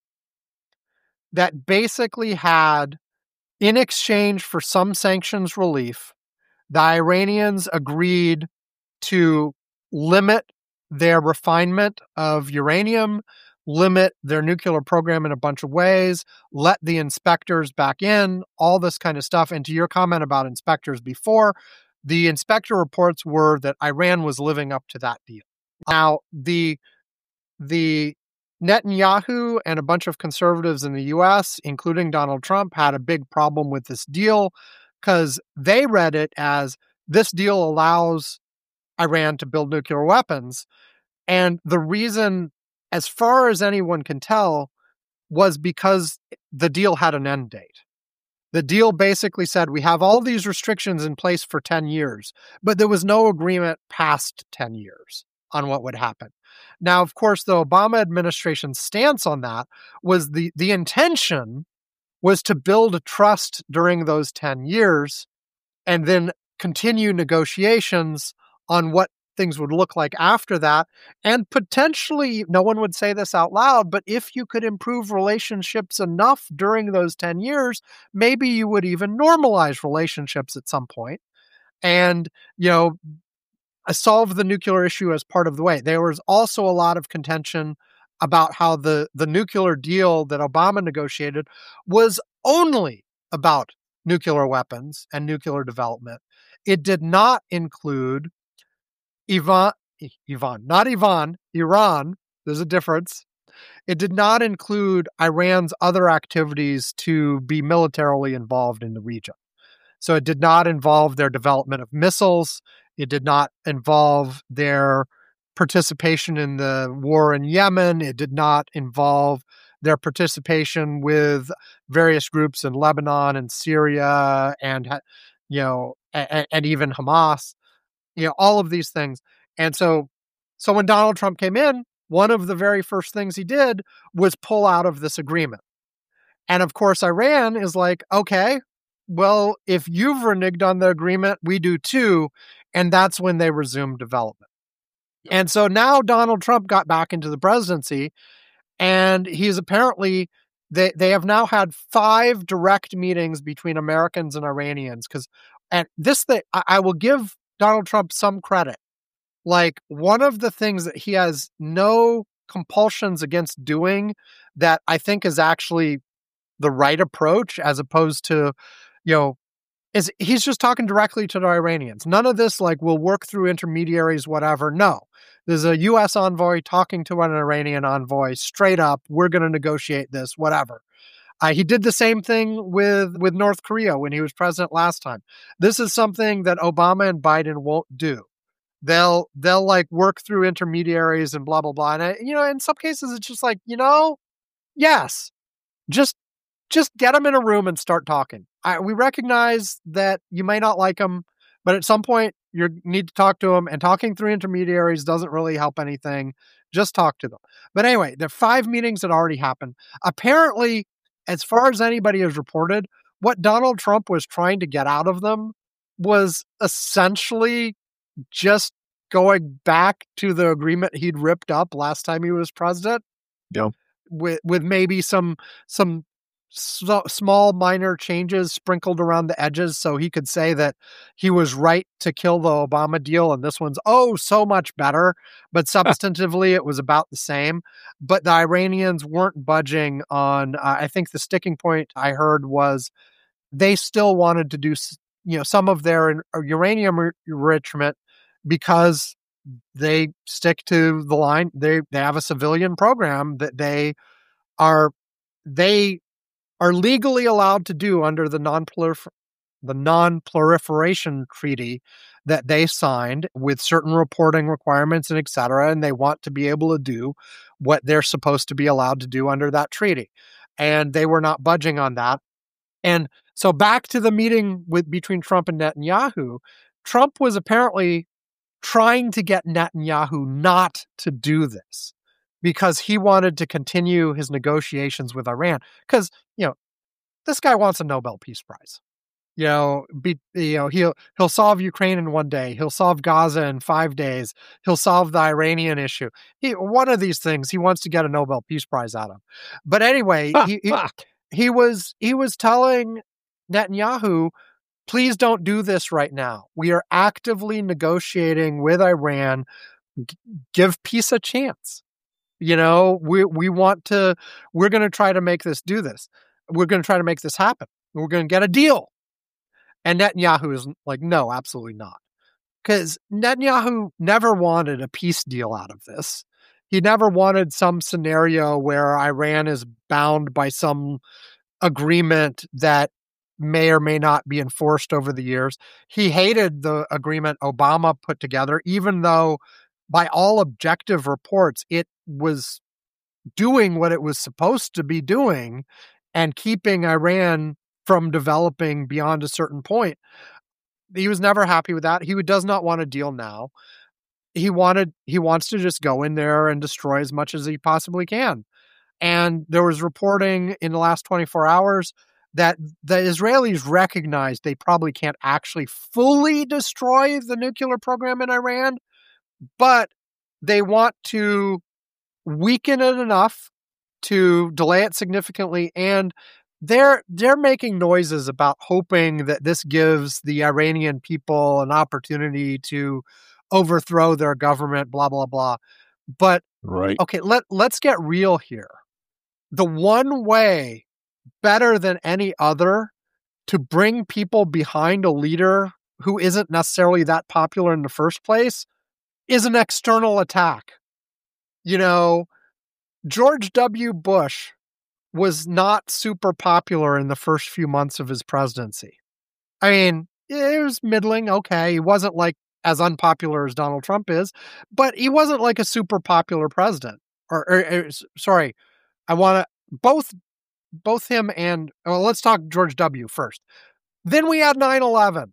that basically had, in exchange for some sanctions relief, the Iranians agreed to limit their refinement of uranium, limit their nuclear program in a bunch of ways, let the inspectors back in, all this kind of stuff. And to your comment about inspectors before, the inspector reports were that Iran was living up to that deal. Now, the the Netanyahu and a bunch of conservatives in the U S, including Donald Trump, had a big problem with this deal because they read it as this deal allows Iran to build nuclear weapons. And the reason, as far as anyone can tell, was because the deal had an end date. The deal basically said we have all these restrictions in place for ten years, but there was no agreement past ten years on what would happen. Now, of course, the Obama administration's stance on that was the, the intention was to build a trust during those ten years and then continue negotiations on what things would look like after that. And potentially, no one would say this out loud, but if you could improve relationships enough during those ten years, maybe you would even normalize relationships at some point and, you know, solve the nuclear issue as part of the way. There was also a lot of contention about how the, the nuclear deal that Obama negotiated was only about nuclear weapons and nuclear development. It did not include Ivan, Ivan, not Ivan, Iran. There's a difference. It did not include Iran's other activities to be militarily involved in the region. So it did not involve their development of missiles. It did not involve their participation in the war in Yemen. It did not involve their participation with various groups in Lebanon and Syria and, you know, and, and even Hamas, you know, all of these things. And so, so when Donald Trump came in, one of the very first things he did was pull out of this agreement. And of course, Iran is like, okay, well, if you've reneged on the agreement, we do too. And that's when they resumed development. And so now Donald Trump got back into the presidency, and he's apparently, they, they have now had five direct meetings between Americans and Iranians. Because, and this thing, I, I will give Donald Trump some credit. Like, one of the things that he has no compulsions against doing that I think is actually the right approach, as opposed to, you know, is he's just talking directly to the Iranians. None of this, like, we'll work through intermediaries, whatever. No, there's a U S envoy talking to an Iranian envoy straight up. We're going to negotiate this, whatever. Uh, he did the same thing with, with North Korea when he was president last time. This is something that Obama and Biden won't do. They'll, they'll like work through intermediaries and blah, blah, blah. And, I, you know, in some cases, it's just like, you know, yes, just, just get them in a room and start talking. I, we recognize that you may not like them, but at some point you need to talk to them, and talking through intermediaries doesn't really help anything. Just talk to them. But anyway, the five meetings that already happened. Apparently, as far as anybody has reported, what Donald Trump was trying to get out of them was essentially just going back to the agreement he'd ripped up last time he was president. Yeah. With with maybe some some so, small minor changes sprinkled around the edges, so he could say that he was right to kill the Obama deal and this one's oh so much better, but substantively it was about the same. But the Iranians weren't budging on, uh, I think the sticking point I heard was they still wanted to do, you know, some of their uranium enrichment because they stick to the line. They they have a civilian program that they are they are legally allowed to do under the non-prolifer- the non-proliferation treaty that they signed with certain reporting requirements and et cetera. And they want to be able to do what they're supposed to be allowed to do under that treaty. And they were not budging on that. And so back to the meeting with between Trump and Netanyahu, Trump was apparently trying to get Netanyahu not to do this because he wanted to continue his negotiations with Iran. Because, you know, this guy wants a Nobel Peace Prize. You know, be, you know, he'll he'll solve Ukraine in one day. He'll solve Gaza in five days. He'll solve the Iranian issue. He, one of these things, he wants to get a Nobel Peace Prize out of. But anyway, he, he he was he was telling Netanyahu, please don't do this right now. We are actively negotiating with Iran. G- give peace a chance. You know, we we want to. We're going to try to make this do this. We're going to try to make this happen. We're going to get a deal. And Netanyahu is like, no, absolutely not. Because Netanyahu never wanted a peace deal out of this. He never wanted some scenario where Iran is bound by some agreement that may or may not be enforced over the years. He hated the agreement Obama put together, even though by all objective reports, it was doing what it was supposed to be doing and keeping Iran from developing beyond a certain point. He was never happy with that. He does not want a deal now. He wanted, he wants to just go in there and destroy as much as he possibly can. And there was reporting in the last twenty-four hours that the Israelis recognized they probably can't actually fully destroy the nuclear program in Iran, but they want to weaken it enough to delay it significantly. And they're they're making noises about hoping that this gives the Iranian people an opportunity to overthrow their government, blah, blah, blah. But, Right. okay, let, let's get real here. The one way, better than any other, to bring people behind a leader who isn't necessarily that popular in the first place is an external attack. You know, George W. Bush was not super popular in the first few months of his presidency. I mean, it was middling, okay. He wasn't like as unpopular as Donald Trump is, but he wasn't like a super popular president. Or, or, or sorry, I want to both both him and well, let's talk George W. first. Then we had nine eleven.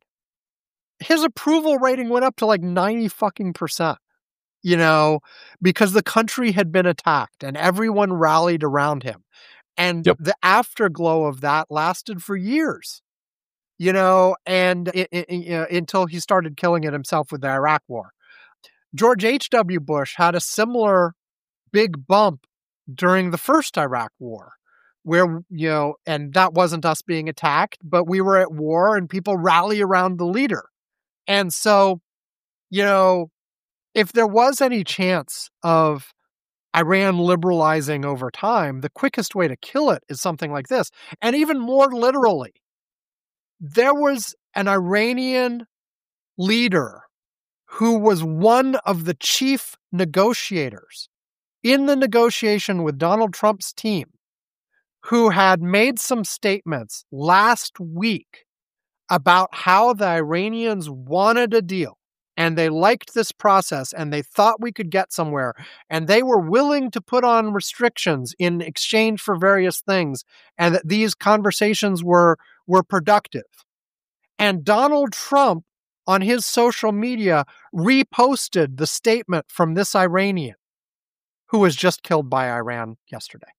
His approval rating went up to like ninety fucking percent. You know, because the country had been attacked and everyone rallied around him. And yep. the afterglow of that lasted for years, you know, and it, it, it, uh, until he started killing it himself with the Iraq War. George H W. Bush had a similar big bump during the first Iraq War, where, you know, and that wasn't us being attacked, but we were at war and people rally around the leader. And so, you know, if there was any chance of Iran liberalizing over time, the quickest way to kill it is something like this. And even more literally, there was an Iranian leader who was one of the chief negotiators in the negotiation with Donald Trump's team, who had made some statements last week about how the Iranians wanted a deal. And they liked this process and they thought we could get somewhere. And they were willing to put on restrictions in exchange for various things. And that these conversations were, were productive. And Donald Trump on his social media reposted the statement from this Iranian who was just killed by Iran yesterday.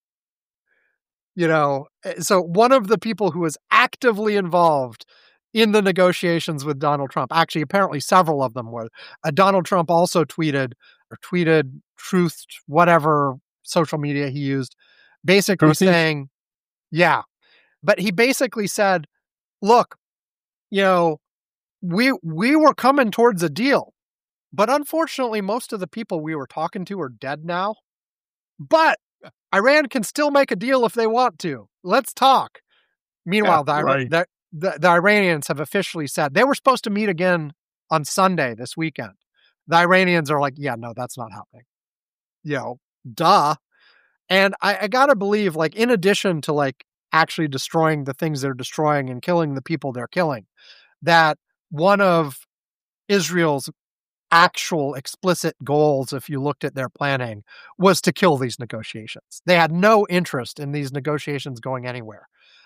You know, so one of the people who was actively involved in the negotiations with Donald Trump. Actually, apparently several of them were. Uh, Donald Trump also tweeted or tweeted, truthed, whatever social media he used, basically Truthy. saying, yeah. But he basically said, look, you know, we we were coming towards a deal, but unfortunately, most of the people we were talking to are dead now. But Iran can still make a deal if they want to. Let's talk. Meanwhile, yeah, the, right. the The, the Iranians have officially said they were supposed to meet again on Sunday this weekend. The Iranians are like, yeah, no, that's not happening. You know, duh. And I, I got to believe, like, in addition to, like, actually destroying the things they're destroying and killing the people they're killing, that one of Israel's actual explicit goals, if you looked at their planning, was to kill these negotiations. They had no interest in these negotiations going anywhere.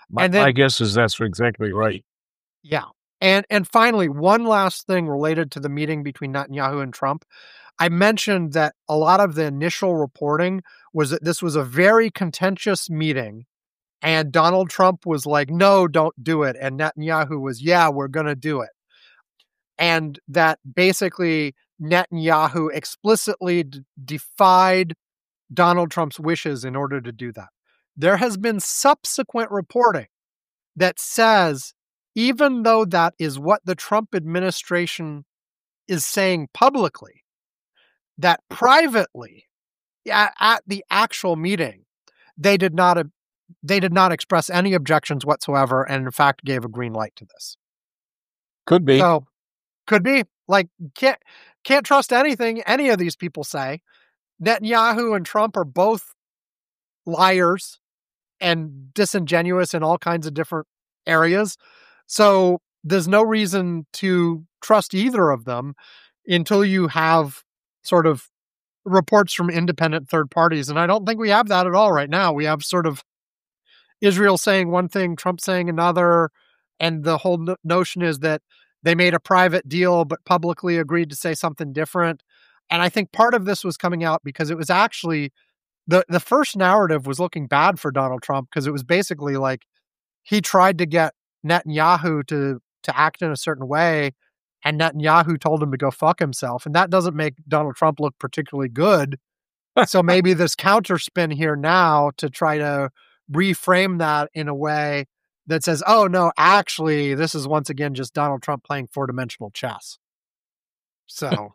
My, And then- my guess is that's exactly right. Yeah. And and finally, one last thing related to the meeting between Netanyahu and Trump. I mentioned that a lot of the initial reporting was that this was a very contentious meeting, and Donald Trump was like, no, don't do it. And Netanyahu was, yeah, we're going to do it. And that basically Netanyahu explicitly d- defied Donald Trump's wishes in order to do that. There has been subsequent reporting that says, even though that is what the Trump administration is saying publicly, that privately, at, at the actual meeting, they did not they did not express any objections whatsoever, and in fact gave a green light to this. Could be. So, could be. Like, can't can't trust anything any of these people say. Netanyahu and Trump are both liars and disingenuous in all kinds of different areas. So there's no reason to trust either of them until you have sort of reports from independent third parties. And I don't think we have that at all right now. We have sort of Israel saying one thing, Trump saying another. And the whole no- notion is that they made a private deal, but publicly agreed to say something different. And I think part of this was coming out because it was actually the, the first narrative was looking bad for Donald Trump, because it was basically like he tried to get Netanyahu to, to act in a certain way, and Netanyahu told him to go fuck himself. And that doesn't make Donald Trump look particularly good. So maybe this counterspin here now to try to reframe that in a way that says, oh, no, actually, this is once again just Donald Trump playing four-dimensional chess. So,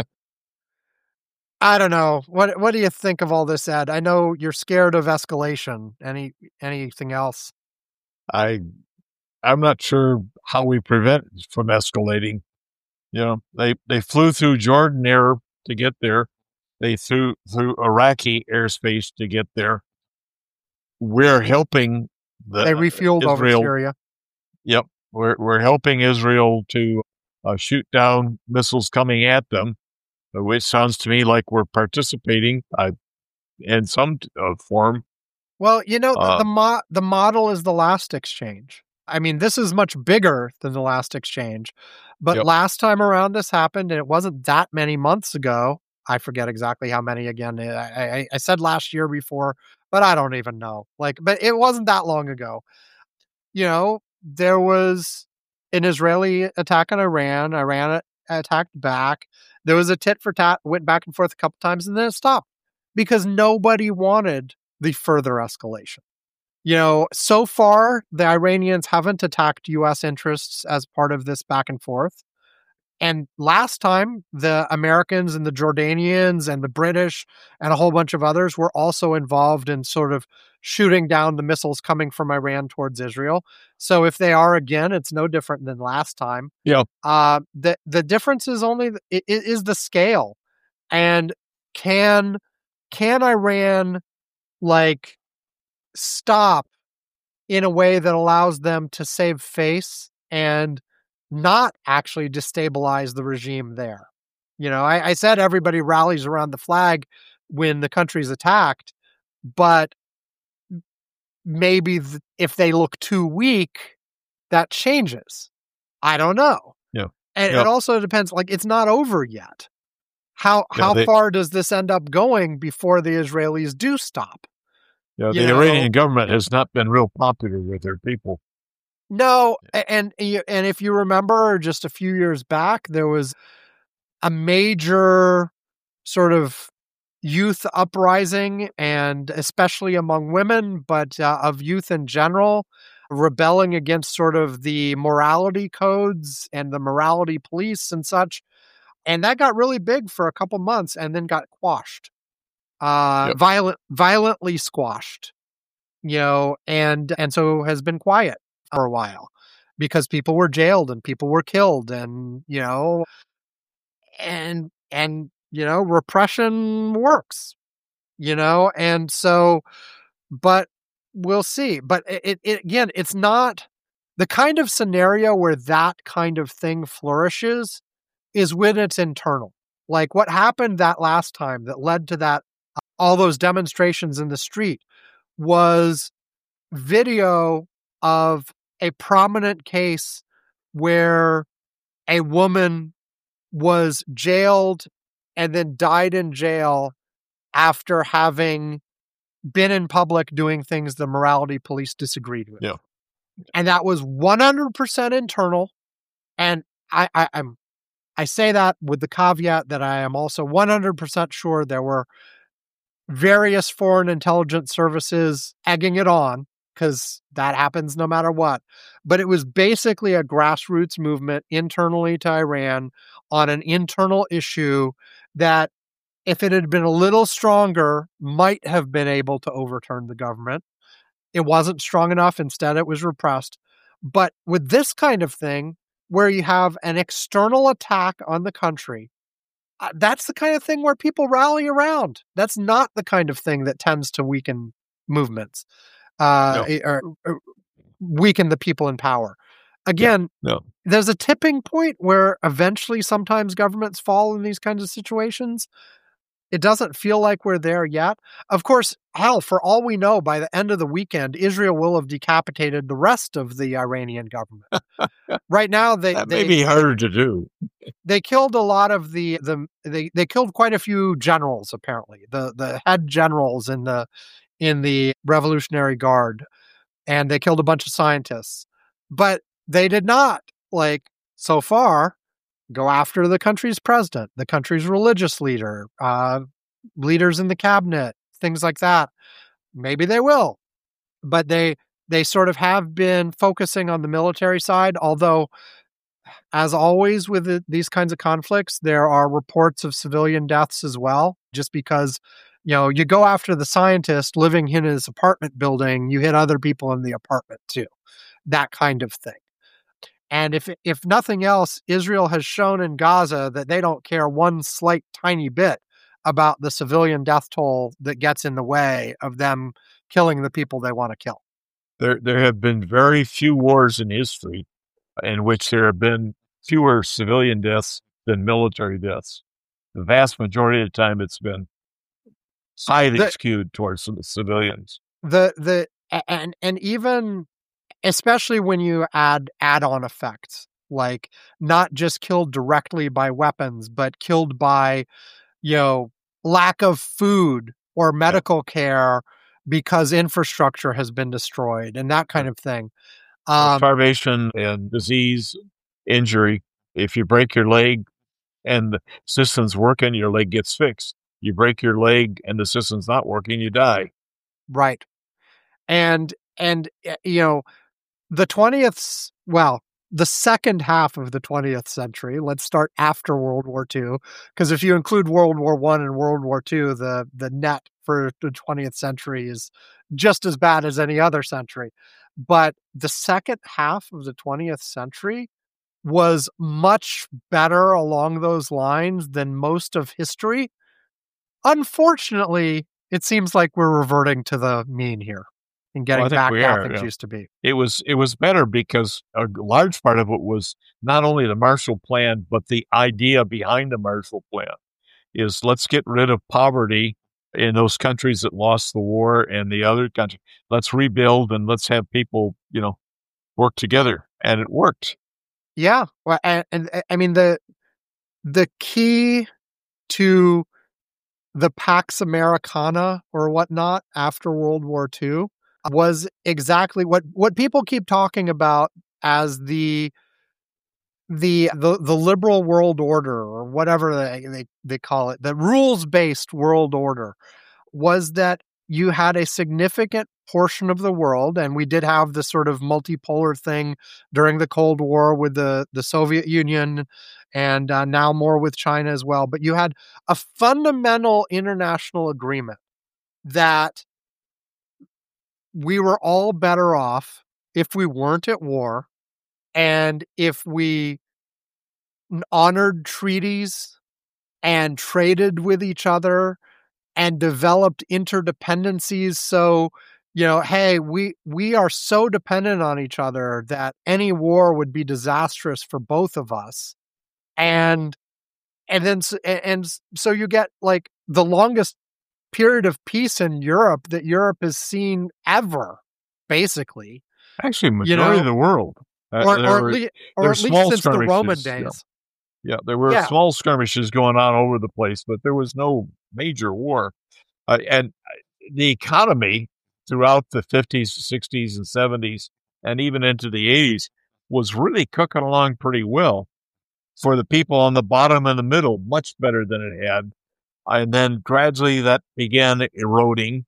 I don't know. What what do you think of all this, Ed? I know you're scared of escalation. Any Anything else? I, I'm not sure how we prevent it from escalating. You know, they, they flew through Jordan air to get there. They flew through Iraqi airspace to get there. We're helping the They refueled over Israel. Syria. Yep, we're we're helping Israel to uh, shoot down missiles coming at them, which sounds to me like we're participating uh, in some uh, form. Well, you know, the Uh, the, mo- the model is the last exchange. I mean, this is much bigger than the last exchange. But Yep. last time around this happened, and it wasn't that many months ago. I forget exactly how many again. I, I, I said last year before, but I don't even know. Like, but it wasn't that long ago. You know, there was an Israeli attack on Iran. Iran attacked back. There was a tit for tat, went back and forth a couple times, and then it stopped because nobody wanted the further escalation. You know, so far, the Iranians haven't attacked U S interests as part of this back and forth. And last time, the Americans and the Jordanians and the British and a whole bunch of others were also involved in sort of shooting down the missiles coming from Iran towards Israel. So if they are again, it's no different than last time. Yeah. Uh, the the difference is only it, it is the scale, and can can Iran like stop in a way that allows them to save face and not actually destabilize the regime there. You know, I, I said everybody rallies around the flag when the country's attacked, but maybe th- if they look too weak, that changes. I don't know. Yeah. And Yeah. it also depends, like, it's not over yet. How Yeah, how they- far does this end up going before the Israelis do stop? You know, You the know- Iranian government has not been real popular with their people. No, a- and and if you remember, just a few years back, there was a major sort of youth uprising, and especially among women, but uh, of youth in general, rebelling against sort of the morality codes and the morality police and such. And that got really big for a couple months and then got quashed, uh, Yep. violent, violently squashed, you know, and, and so has been quiet for a while because people were jailed and people were killed, and, you know, and, and, you know, repression works, you know, and so, but we'll see. But it, it again, it's not the kind of scenario where that kind of thing flourishes is when it's internal. Like what happened that last time that led to that, all those demonstrations in the street was video of a prominent case where a woman was jailed and then died in jail after having been in public doing things the morality police disagreed with. Yeah. And that was one hundred percent internal. And I, I, I'm, I say that with the caveat that I am also one hundred percent sure there were various foreign intelligence services egging it on, because that happens no matter what. But it was basically a grassroots movement internally to Iran on an internal issue that, if it had been a little stronger, might have been able to overturn the government. It wasn't strong enough. Instead, it was repressed. But with this kind of thing, where you have an external attack on the country, uh, that's the kind of thing where people rally around. That's not the kind of thing that tends to weaken movements, uh, No. or, or weaken the people in power. Again, No. there's a tipping point where eventually sometimes governments fall in these kinds of situations. It doesn't feel like we're there yet. Of course, hell, for all we know, by the end of the weekend, Israel will have decapitated the rest of the Iranian government. Right now, they That they, may be harder to do. they killed a lot of the the they they killed quite a few generals. Apparently, the the head generals in the in the Revolutionary Guard, and they killed a bunch of scientists. But they did not, like, so far, go after the country's president, the country's religious leader, uh, leaders in the cabinet, things like that. Maybe they will, but they they sort of have been focusing on the military side. Although, as always with the, these kinds of conflicts, there are reports of civilian deaths as well. Just because, you know, you go after the scientist living in his apartment building, you hit other people in the apartment too. That kind of thing. And if if nothing else, Israel has shown in Gaza that they don't care one slight tiny bit about the civilian death toll that gets in the way of them killing the people they want to kill. There, there have been very few wars in history in which there have been fewer civilian deaths than military deaths. The vast majority of the time, it's been highly The- skewed towards the civilians. The the and and even especially when you add add-on effects, like not just killed directly by weapons, but killed by, you know, lack of food or medical care because infrastructure has been destroyed and that kind of thing. Um, Starvation and disease, injury. If you break your leg and the system's working, your leg gets fixed. You break your leg and the system's not working, you die. right. And, and, uh, you know, the twentieth, well, the second half of the twentieth century, let's start after World War Two, because if you include World War One and World War Two, the, the net for the twentieth century is just as bad as any other century. But the second half of the twentieth century was much better along those lines than most of history. Unfortunately, it seems like we're reverting to the mean here and getting Well, I think back we to how are, things yeah. used to be. It was it was better because a large part of it was not only the Marshall Plan, but the idea behind the Marshall Plan is let's get rid of poverty in those countries that lost the war and the other countries. Let's rebuild and let's have people, you know, work together. And it worked. Yeah. Well, and, and I mean, the the key to the Pax Americana or whatnot after World War Two was exactly what, what people keep talking about as the the the, the liberal world order, or whatever they, they, they call it, the rules-based world order, was that you had a significant portion of the world, and we did have this sort of multipolar thing during the Cold War with the, the Soviet Union, and uh, now more with China as well. But you had a fundamental international agreement that we were all better off if we weren't at war, and if we honored treaties and traded with each other and developed interdependencies. So, you know, hey, we we are so dependent on each other that any war would be disastrous for both of us. And and then s- a- and s- so you get like the longest period of peace in Europe that Europe has seen ever, basically. Actually, You majority know, of the world. Uh, or there or, at were, le- or there at least small since the Roman skirmishes. Yeah. days. Yeah, there were Yeah. small skirmishes going on all over the place, but there was no major war. Uh, and the economy throughout the fifties, sixties, and seventies, and even into the eighties was really cooking along pretty well for the people on the bottom and the middle, much better than it had. And then gradually that began eroding,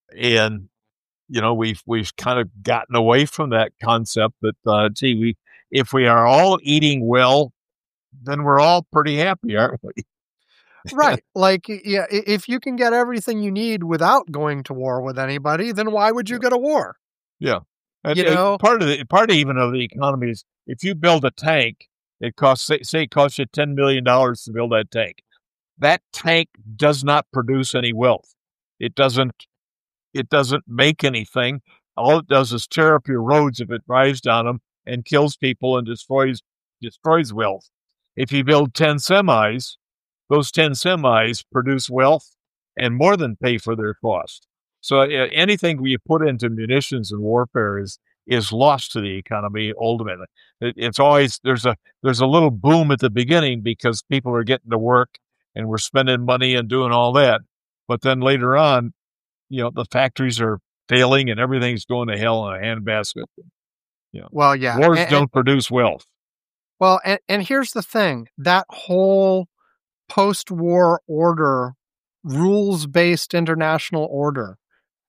and you know we've we've kind of gotten away from that concept that uh, gee, we if we are all eating well, then we're all pretty happy, aren't we? Right. Like, yeah, i- if you can get everything you need without going to war with anybody, then why would you Yeah. go to war? Yeah, and You uh, know? part of the part even of the economy is if you build a tank, it costs say, say it costs you ten million dollars to build that tank. That tank does not produce any wealth. It doesn't. It doesn't make anything. All it does is tear up your roads if it drives down them and kills people and destroys destroys wealth. If you build ten semis, those ten semis produce wealth and more than pay for their cost. So uh, anything you put into munitions and warfare is is lost to the economy ultimately. It, it's always there's a there's a little boom at the beginning because people are getting to work and we're spending money and doing all that. But then later on, you know, the factories are failing and everything's going to hell in a handbasket. You know, Well, yeah. wars and- don't and- produce wealth. well, and, and here's the thing. That whole post-war order, rules-based international order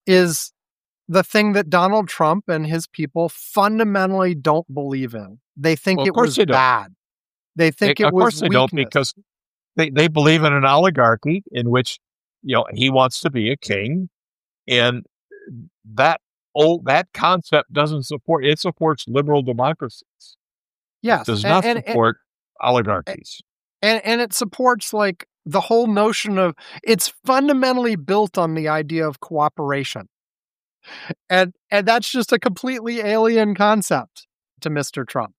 is the thing that Donald Trump and his people fundamentally don't believe in. They think Well, of it course was they don't. bad. They think They- it of was course they don't weakness. because they, they believe in an oligarchy in which, you know, he wants to be a king, and that old that concept doesn't support it supports liberal democracies. yes, It does and- not and- and- support oligarchies. and and it supports like the whole notion of it's fundamentally built on the idea of cooperation, and and that's just a completely alien concept to Mister Trump.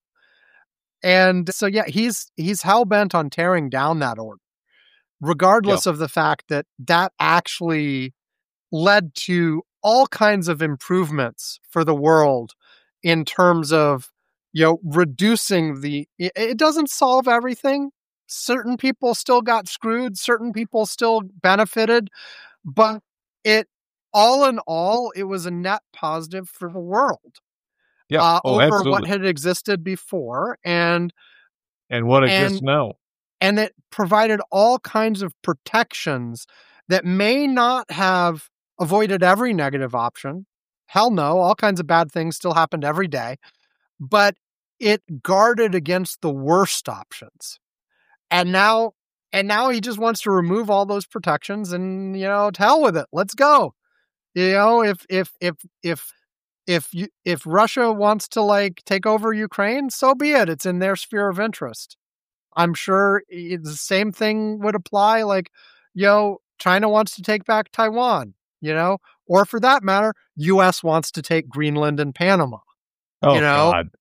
And so yeah, he's he's hell bent on tearing down that order, regardless of the fact that that actually led to all kinds of improvements for the world in terms of, you know, reducing the it, it doesn't solve everything. Certain people still got screwed, certain people still benefited, but it all in all, it was a net positive for the world. Yeah, Uh, oh, over absolutely. what had existed before, and And what exists and- now? and it provided all kinds of protections that may not have avoided every negative option. Hell no, all kinds of bad things still happened every day, but it guarded against the worst options. And now, and now he just wants to remove all those protections and, you know, to hell with it. Let's go. You know, if, if, if, if, if you, if Russia wants to like take over Ukraine, so be it. It's in their sphere of interest. I'm sure the same thing would apply. Like, you know, China wants to take back Taiwan, you know, or for that matter, U S wants to take Greenland and Panama. Oh, you know, God.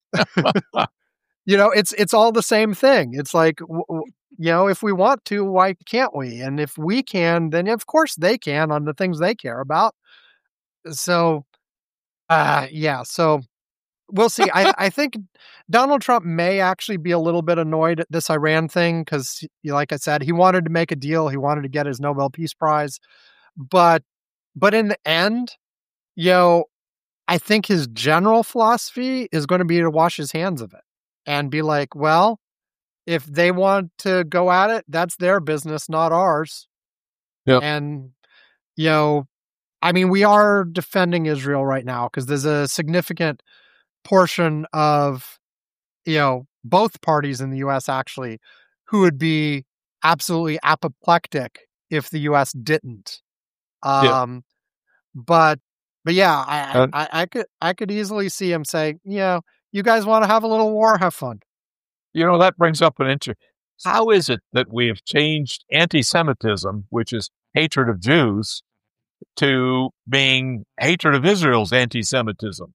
You know, it's it's all the same thing. It's like, w- w- you know, if we want to, why can't we? And if we can, then of course they can on the things they care about. So, uh, yeah. So we'll see. I, I think Donald Trump may actually be a little bit annoyed at this Iran thing because, like I said, he wanted to make a deal. He wanted to get his Nobel Peace Prize, but but in the end, you know, I think his general philosophy is going to be to wash his hands of it and be like, well, if they want to go at it, that's their business, not ours. Yep. And, you know, I mean, we are defending Israel right now because there's a significant portion of, you know, both parties in the U S actually who would be absolutely apoplectic if the U S didn't. Yeah. Um, but, but yeah, I, Uh, I, I could, I could easily see him say, you know, you guys want to have a little war, have fun. You know, that brings up an interesting. How is it that we have changed anti-Semitism, which is hatred of Jews, to being hatred of Israel's anti-Semitism?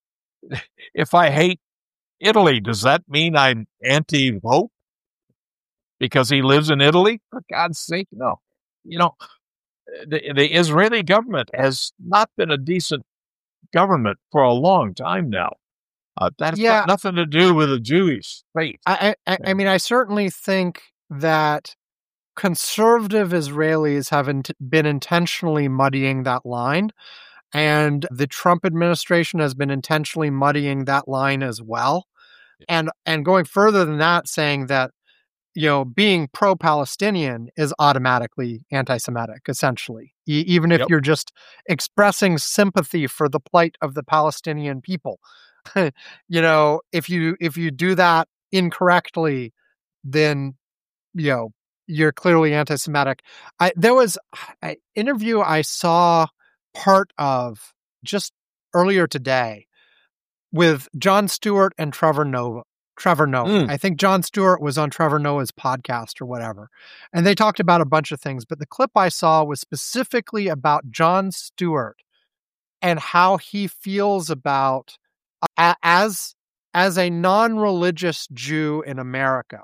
If I hate Italy, does that mean I'm anti-Pope because he lives in Italy? For God's sake, no. You know, the, the Israeli government has not been a decent government for a long time now. Uh, that's Yeah. got nothing to do with the Jewish faith. I, I, I mean, I certainly think that conservative Israelis have int- been intentionally muddying that line, and the Trump administration has been intentionally muddying that line as well. And and going further than that, saying that, you know, being pro-Palestinian is automatically anti-Semitic, essentially, e- even if Yep. you're just expressing sympathy for the plight of the Palestinian people. You know, if you if you do that incorrectly, then, you know, you're clearly anti-Semitic. I there was an interview I saw part of just earlier today with Jon Stewart and Trevor Noah. Trevor Noah. Mm. I think Jon Stewart was on Trevor Noah's podcast or whatever. And they talked about a bunch of things, but the clip I saw was specifically about Jon Stewart and how he feels about a- as as a non-religious Jew in America,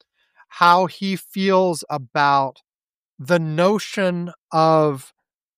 how he feels about the notion of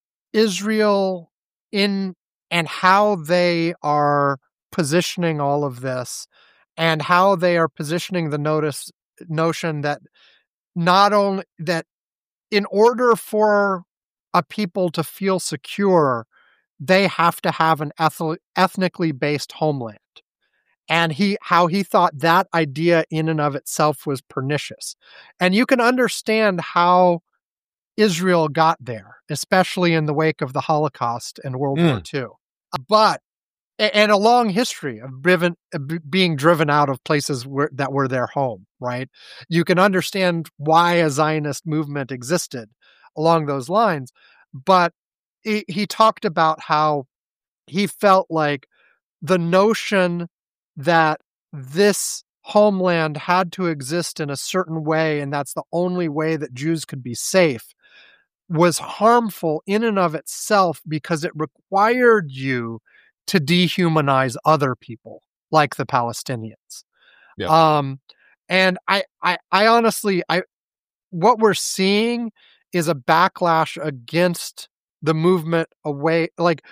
Israel in and how they are positioning all of this, and how they are positioning the notice notion that not only that in order for a people to feel secure, they have to have an eth- ethnically based homeland. And he how he thought that idea in and of itself was pernicious. And you can understand how Israel got there, especially in the wake of the Holocaust and World Mm. War Two. But and a long history of driven, being driven out of places where, that were their home, right? You can understand why a Zionist movement existed along those lines. But he, he talked about how he felt like the notion that this homeland had to exist in a certain way, and that's the only way that Jews could be safe, was harmful in and of itself because it required you to dehumanize other people like the Palestinians. Yeah. Um, and I, I, I honestly, I, what we're seeing is a backlash against the movement away. Like,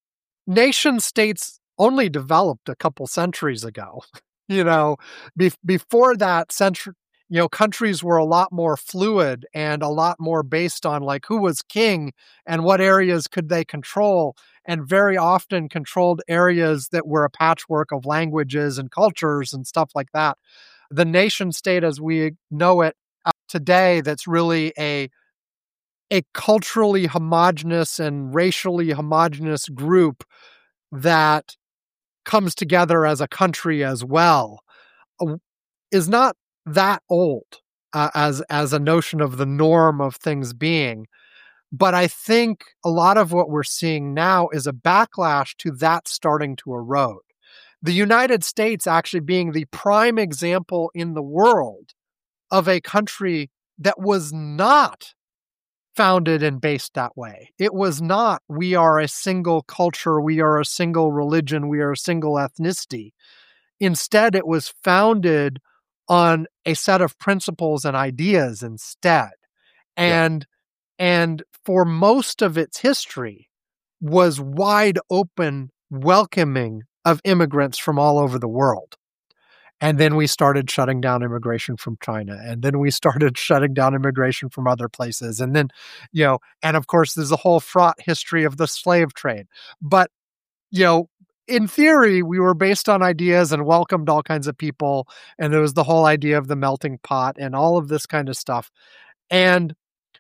nation states only developed a couple centuries ago. You know, be- before that century, you know, countries were a lot more fluid and a lot more based on like who was king and what areas could they control, and very often controlled areas that were a patchwork of languages and cultures and stuff like that. The nation state as we know it uh, today, that's really a a culturally homogenous and racially homogenous group that comes together as a country as well, uh, is not that old uh, as as a notion of the norm of things being. But I think a lot of what we're seeing now is a backlash to that starting to erode. The United States actually being the prime example in the world of a country that was not founded and based that way. It was not, we are a single culture, we are a single religion, we are a single ethnicity. Instead, it was founded on a set of principles and ideas instead. And and for most of its history was wide open, welcoming of immigrants from all over the world. And then we started shutting down immigration from China. And then we started shutting down immigration from other places. And then, you know, and of course, there's a whole fraught history of the slave trade. But, you know, in theory, we were based on ideas and welcomed all kinds of people. And there was the whole idea of the melting pot and all of this kind of stuff. And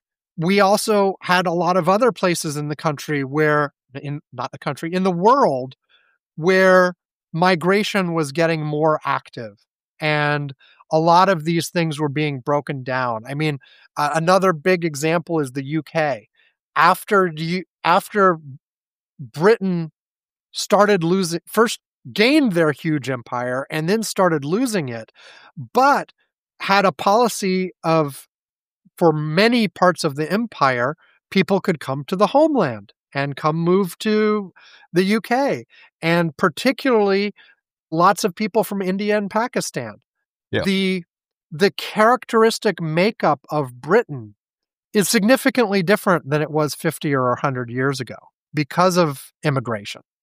we also had a lot of other places in the country where, in not the country, in the world, where migration was getting more active, and a lot of these things were being broken down. I mean, uh, another big example is the U K. After you, after Britain started losing, first gained their huge empire and then started losing it, but had a policy of, for many parts of the empire, people could come to the homeland and come move to the U K, and particularly lots of people from India and Pakistan. Yeah. The the characteristic makeup of Britain is significantly different than it was fifty or one hundred years ago because of immigration.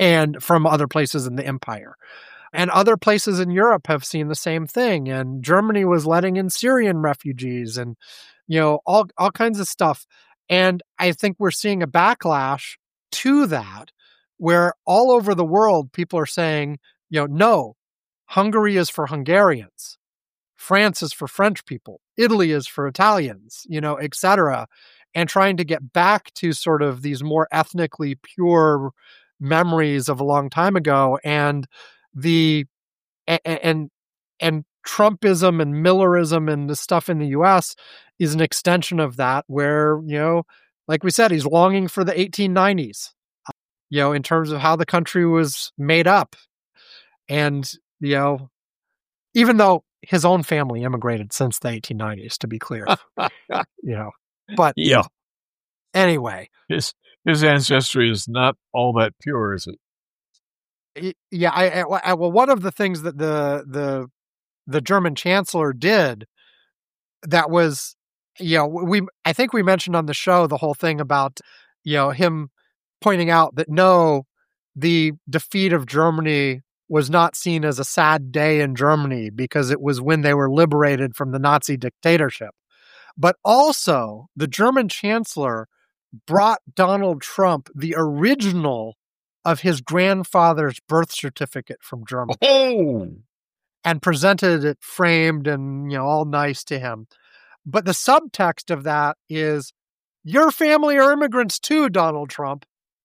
and from other places in the empire. And other places in Europe have seen the same thing. And Germany was letting in Syrian refugees and, you know, all, all kinds of stuff. And I think we're seeing a backlash to that, where all over the world, people are saying, you know, no, Hungary is for Hungarians. France is for French people. Italy is for Italians, you know, et cetera. And trying to get back to sort of these more ethnically pure memories of a long time ago. And the, and, and, and Trumpism and Millerism and the stuff in the U S is an extension of that, where, you know, like we said, he's longing for the eighteen nineties, you know, in terms of how the country was made up. And, you know, even though his own family immigrated since the eighteen nineties, to be clear, you know, but yeah. Anyway, his his ancestry is not all that pure, is it? Yeah, I, I well, one of the things that the the the German chancellor did that was, you know, we I think we mentioned on the show the whole thing about, you know, him pointing out that no, the defeat of Germany was not seen as a sad day in Germany because it was when they were liberated from the Nazi dictatorship. But also, the German chancellor brought Donald Trump the original of his grandfather's birth certificate from Germany. Oh! And presented it framed and, you know, all nice to him. But the subtext of that is, your family are immigrants too, Donald Trump.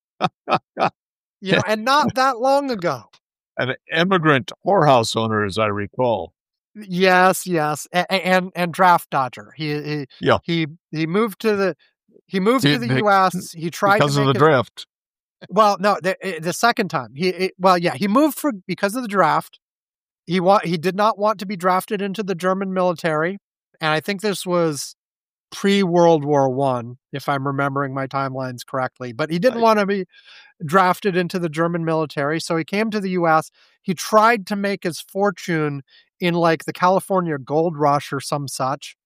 You know, and not that long ago. An immigrant whorehouse owner, as I recall. Yes, yes, and and, and draft dodger. He he yeah. he he moved to the he moved See, to the they, U S. He tried because to make of the his, draft. Well, no, the the second time he it, well, yeah, he moved for because of the draft. He want he did not want to be drafted into the German military, and I think this was pre-World War One, if I'm remembering my timelines correctly. But he didn't right. want to be drafted into the German military, so he came to the U S. He tried to make his fortune in like the California gold rush or some such,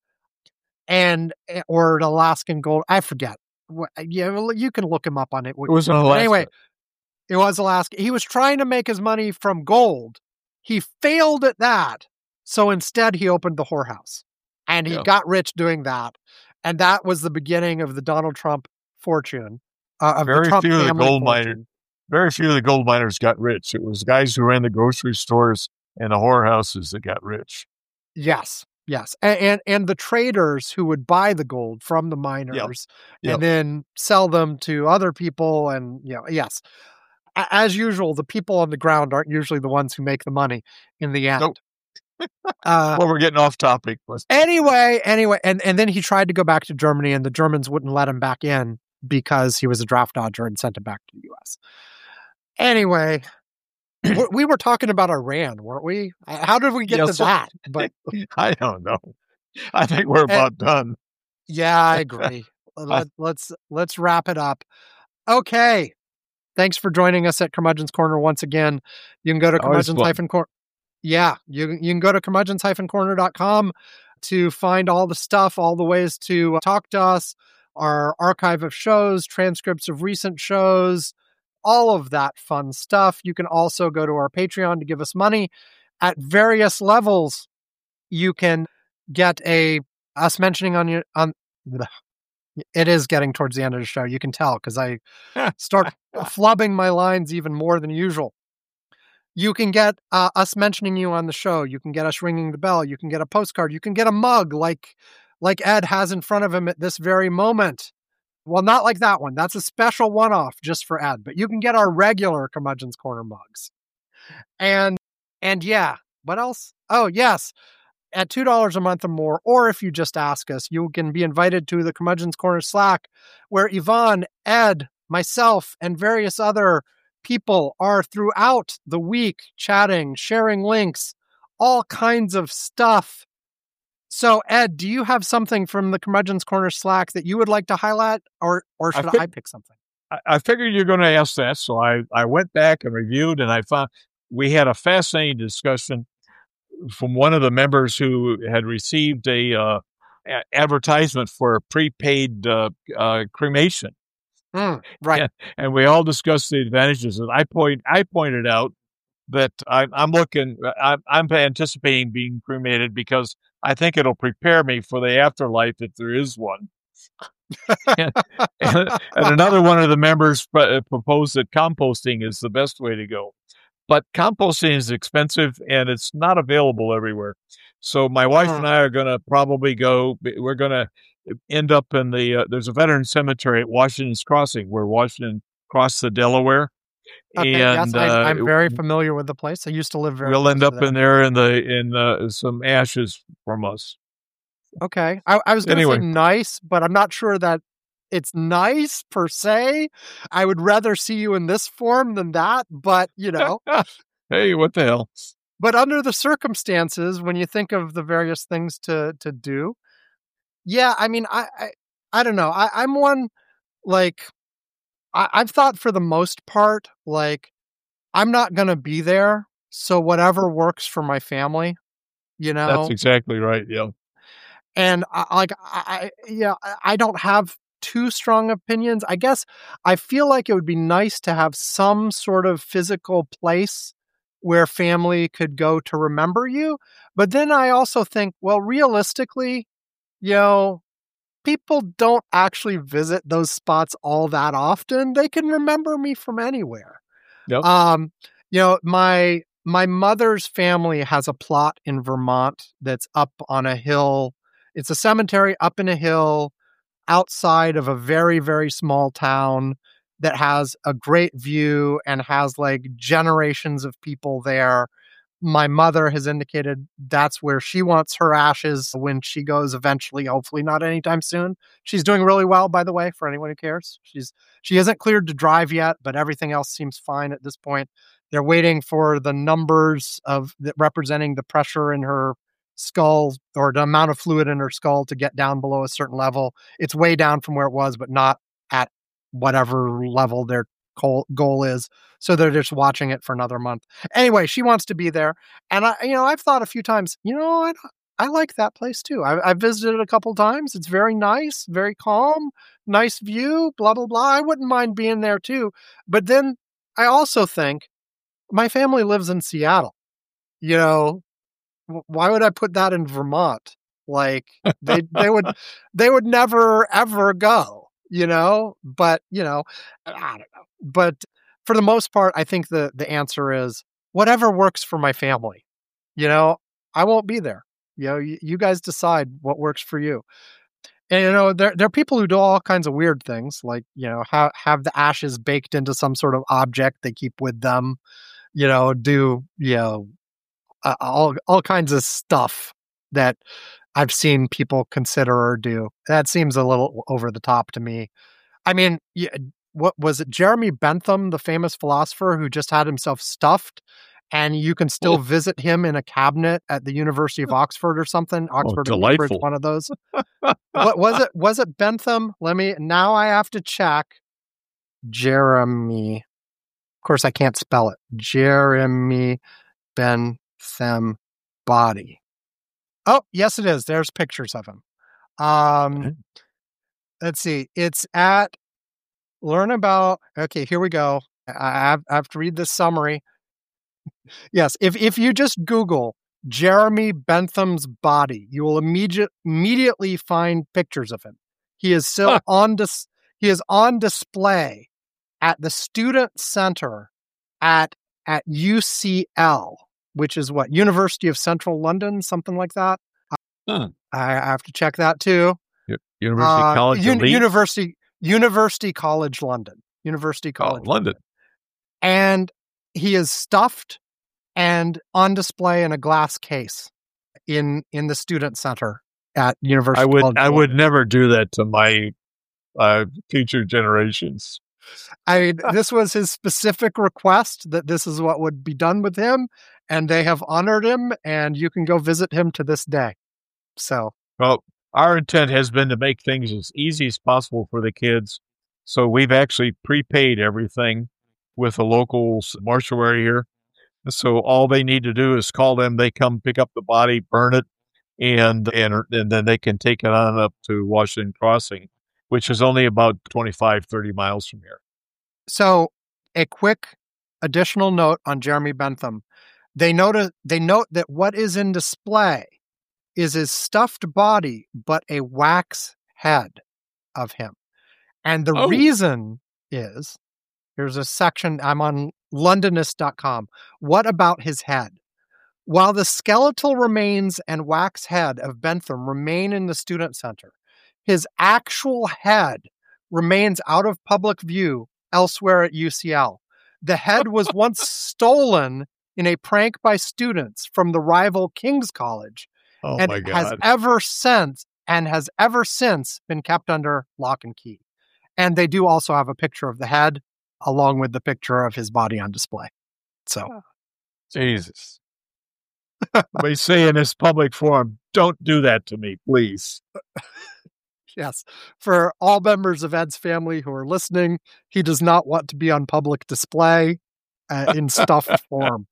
and or an Alaskan gold. I forget. Yeah, you can look him up on it. It was in Alaska. Anyway, it was Alaska. He was trying to make his money from gold. He failed at that, so instead he opened the whorehouse, and he yeah. got rich doing that. And that was the beginning of the Donald Trump fortune. Uh, of very the Trump few of the gold fortune. miners, very few of the gold miners got rich. It was guys who ran the grocery stores and the whorehouses that got rich. Yes, yes, and and, and the traders who would buy the gold from the miners yep. and Yep. then sell them to other people, and you know, yes, as usual, the people on the ground aren't usually the ones who make the money in the end. Nope. uh, well, we're getting off topic. Anyway, anyway, and and then he tried to go back to Germany, and the Germans wouldn't let him back in because he was a draft dodger and sent him back to the U S. Anyway, we were talking about Iran, weren't we? How did we get yeah, to so, that? But I don't know. I think we're about and, done. Yeah, I agree. Let, let's let's wrap it up. Okay. Thanks for joining us at Curmudgeon's Corner once again. You can go to curmudgeons Corner. Yeah, you you can go to curmudgeons corner dot com to find all the stuff, all the ways to talk to us, our archive of shows, transcripts of recent shows, all of that fun stuff. You can also go to our Patreon to give us money at various levels. You can get a us mentioning on your on. It is getting towards the end of the show. You can tell because I start flubbing my lines even more than usual. You can get uh, us mentioning you on the show. You can get us ringing the bell. You can get a postcard. You can get a mug like like Ed has in front of him at this very moment. Well, not like that one. That's a special one-off just for Ed. But you can get our regular Curmudgeon's Corner mugs. And and yeah, what else? Oh, yes. At two dollars a month or more, or if you just ask us, you can be invited to the Curmudgeon's Corner Slack, where Yvonne, Ed, myself, and various other people are throughout the week chatting, sharing links, all kinds of stuff. So, Ed, do you have something from the Curmudgeon's Corner Slack that you would like to highlight, or or should I, fig- I pick something? I, I figured you're going to ask that, so I, I went back and reviewed, and I found we had a fascinating discussion from one of the members who had received a uh, a- advertisement for a prepaid uh, uh, cremation. Mm, right. And, and we all discussed the advantages. And I point, I pointed out that I, I'm looking, I'm, I'm anticipating being cremated because I think it'll prepare me for the afterlife if there is one. and, and, and another one of the members pr- proposed that composting is the best way to go. But composting is expensive and it's not available everywhere. So my wife Mm. and I are going to probably go, we're going to end up in the, uh, there's a veteran cemetery at Washington's Crossing where Washington crossed the Delaware. Okay, yes, And I, uh, I'm very familiar with the place. I used to live very we'll close end to up there. in there in the, in uh, some ashes from us. Okay. I, I was going to Anyway. say nice, but I'm not sure that it's nice per se. I would rather see you in this form than that, but you know. Hey, what the hell? But under the circumstances, when you think of the various things to to do, yeah, I mean, I I, I don't know. I, I'm one like I, I've thought for the most part, like I'm not going to be there, so whatever works for my family, you know. That's exactly right. Yeah. And I, like I, I yeah, I- I don't have too strong opinions. I guess I feel like it would be nice to have some sort of physical place where family could go to remember you. But then I also think, well, realistically, you know, people don't actually visit those spots all that often. They can remember me from anywhere. Yep. Um, you know, my my mother's family has a plot in Vermont that's up on a hill. It's a cemetery up in a hill outside of a very, very small town that has a great view and has like generations of people there. My mother has indicated that's where she wants her ashes when she goes eventually, hopefully not anytime soon. She's doing really well, by the way, for anyone who cares. She's she isn't cleared to drive yet, but everything else seems fine at this point. They're waiting for the numbers of that representing the pressure in her skull or the amount of fluid in her skull to get down below a certain level. It's way down from where it was, but not at whatever level their goal, goal is. So they're just watching it for another month. Anyway, she wants to be there. And I, you know, I've thought a few times, you know, I, I like that place too. I, I've visited it a couple times. It's very nice, very calm, nice view, blah, blah, blah. I wouldn't mind being there too. But then I also think my family lives in Seattle. You know, why would I put that in Vermont? Like they, they would, they would never, ever go, you know, but you know, I don't know. But for the most part, I think the, the answer is whatever works for my family. You know, I won't be there. You know, you, you guys decide what works for you. And, you know, there, there are people who do all kinds of weird things, like, you know, have, have the ashes baked into some sort of object they keep with them, you know, do, you know, uh, all, all kinds of stuff that I've seen people consider or do. That seems a little over the top to me. I mean, yeah, what was it? Jeremy Bentham, the famous philosopher who just had himself stuffed, and you can still Oh. visit him in a cabinet at the University of Oxford or something. Oxford, or Cambridge, delightful. one of those. What was it? Was it Bentham? Let me. Now I have to check. Jeremy. Of course, I can't spell it. Jeremy Bentham body. Oh, yes, it is. There's pictures of him. Um, Okay. Let's see. It's at learn about. Okay, here we go. I have, I have to read this summary. Yes, if if you just Google Jeremy Bentham's body, you will immediate, immediately find pictures of him. He is still Huh. on dis, He is on display at the Student Center at at U C L, which is what, University of Central London, something like that. Huh. I have to check that too. U- University Uh, College Un- Elite? University University College London. University Oh, College London. And he is stuffed and on display in a glass case in in the Student Center at University I would College I London. would never do that to my uh, future generations. I mean, this was his specific request that this is what would be done with him, and they have honored him, and you can go visit him to this day. So, Well, our intent has been to make things as easy as possible for the kids. So we've actually prepaid everything with the local s- mortuary here. So all they need to do is call them. They come pick up the body, burn it, and and and then they can take it on up to Washington Crossing. which is only about twenty-five, thirty miles from here. So a quick additional note on Jeremy Bentham. They note, they note that what is in display is his stuffed body, but a wax head of him. And the Oh. reason is, here's a section, I'm on Londonist dot com. What about his head? While the skeletal remains and wax head of Bentham remain in the student center, his actual head remains out of public view elsewhere at U C L. The head was once stolen in a prank by students from the rival King's College, Oh and my has God. ever since and has ever since been kept under lock and key. And they do also have a picture of the head along with the picture of his body on display. So, Jesus. They say in this public forum, don't do that to me, please. yes, for all members of Ed's family who are listening, he does not want to be on public display uh, in stuffed form.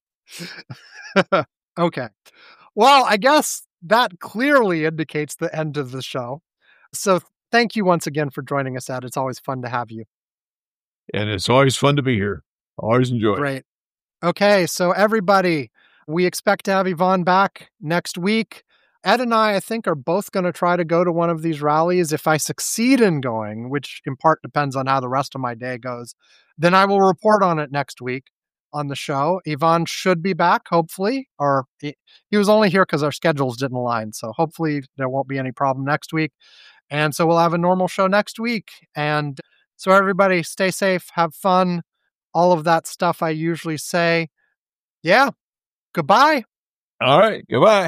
Okay. Well, I guess that clearly indicates the end of the show. So thank you once again for joining us, Ed. It's always fun to have you. And it's always fun to be here. Always enjoy it. Great. Okay, so everybody, we expect to have Yvonne back next week. Ed and I, I think, are both going to try to go to one of these rallies. If I succeed in going, which in part depends on how the rest of my day goes, then I will report on it next week on the show. Yvonne should be back, hopefully, or he, he was only here because our schedules didn't align. So hopefully there won't be any problem next week. And so we'll have a normal show next week. And so everybody stay safe, have fun, all of that stuff I usually say. Yeah. Goodbye. All right. Goodbye.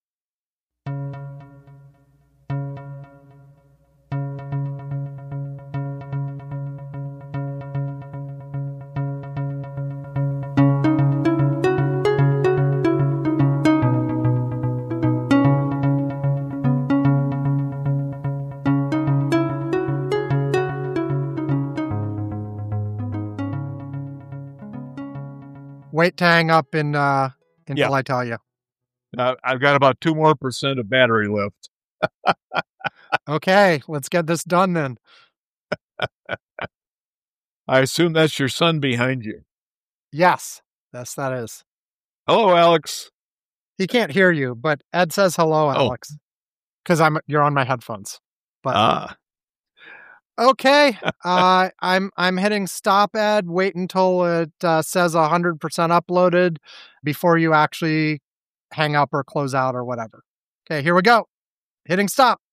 Wait to hang up in, uh, until Yeah. I tell you. Uh, I've got about two more percent of battery left. Okay, let's get this done then. I assume that's your son behind you. Yes, yes, that is. Hello, Alex. He can't hear you, but Ed says hello, Oh. Alex, because I'm you're on my headphones. But Ah, okay, uh, I'm I'm hitting stop, Ed. Wait until it uh, says one hundred percent uploaded before you actually hang up or close out or whatever. Okay, here we go. Hitting stop.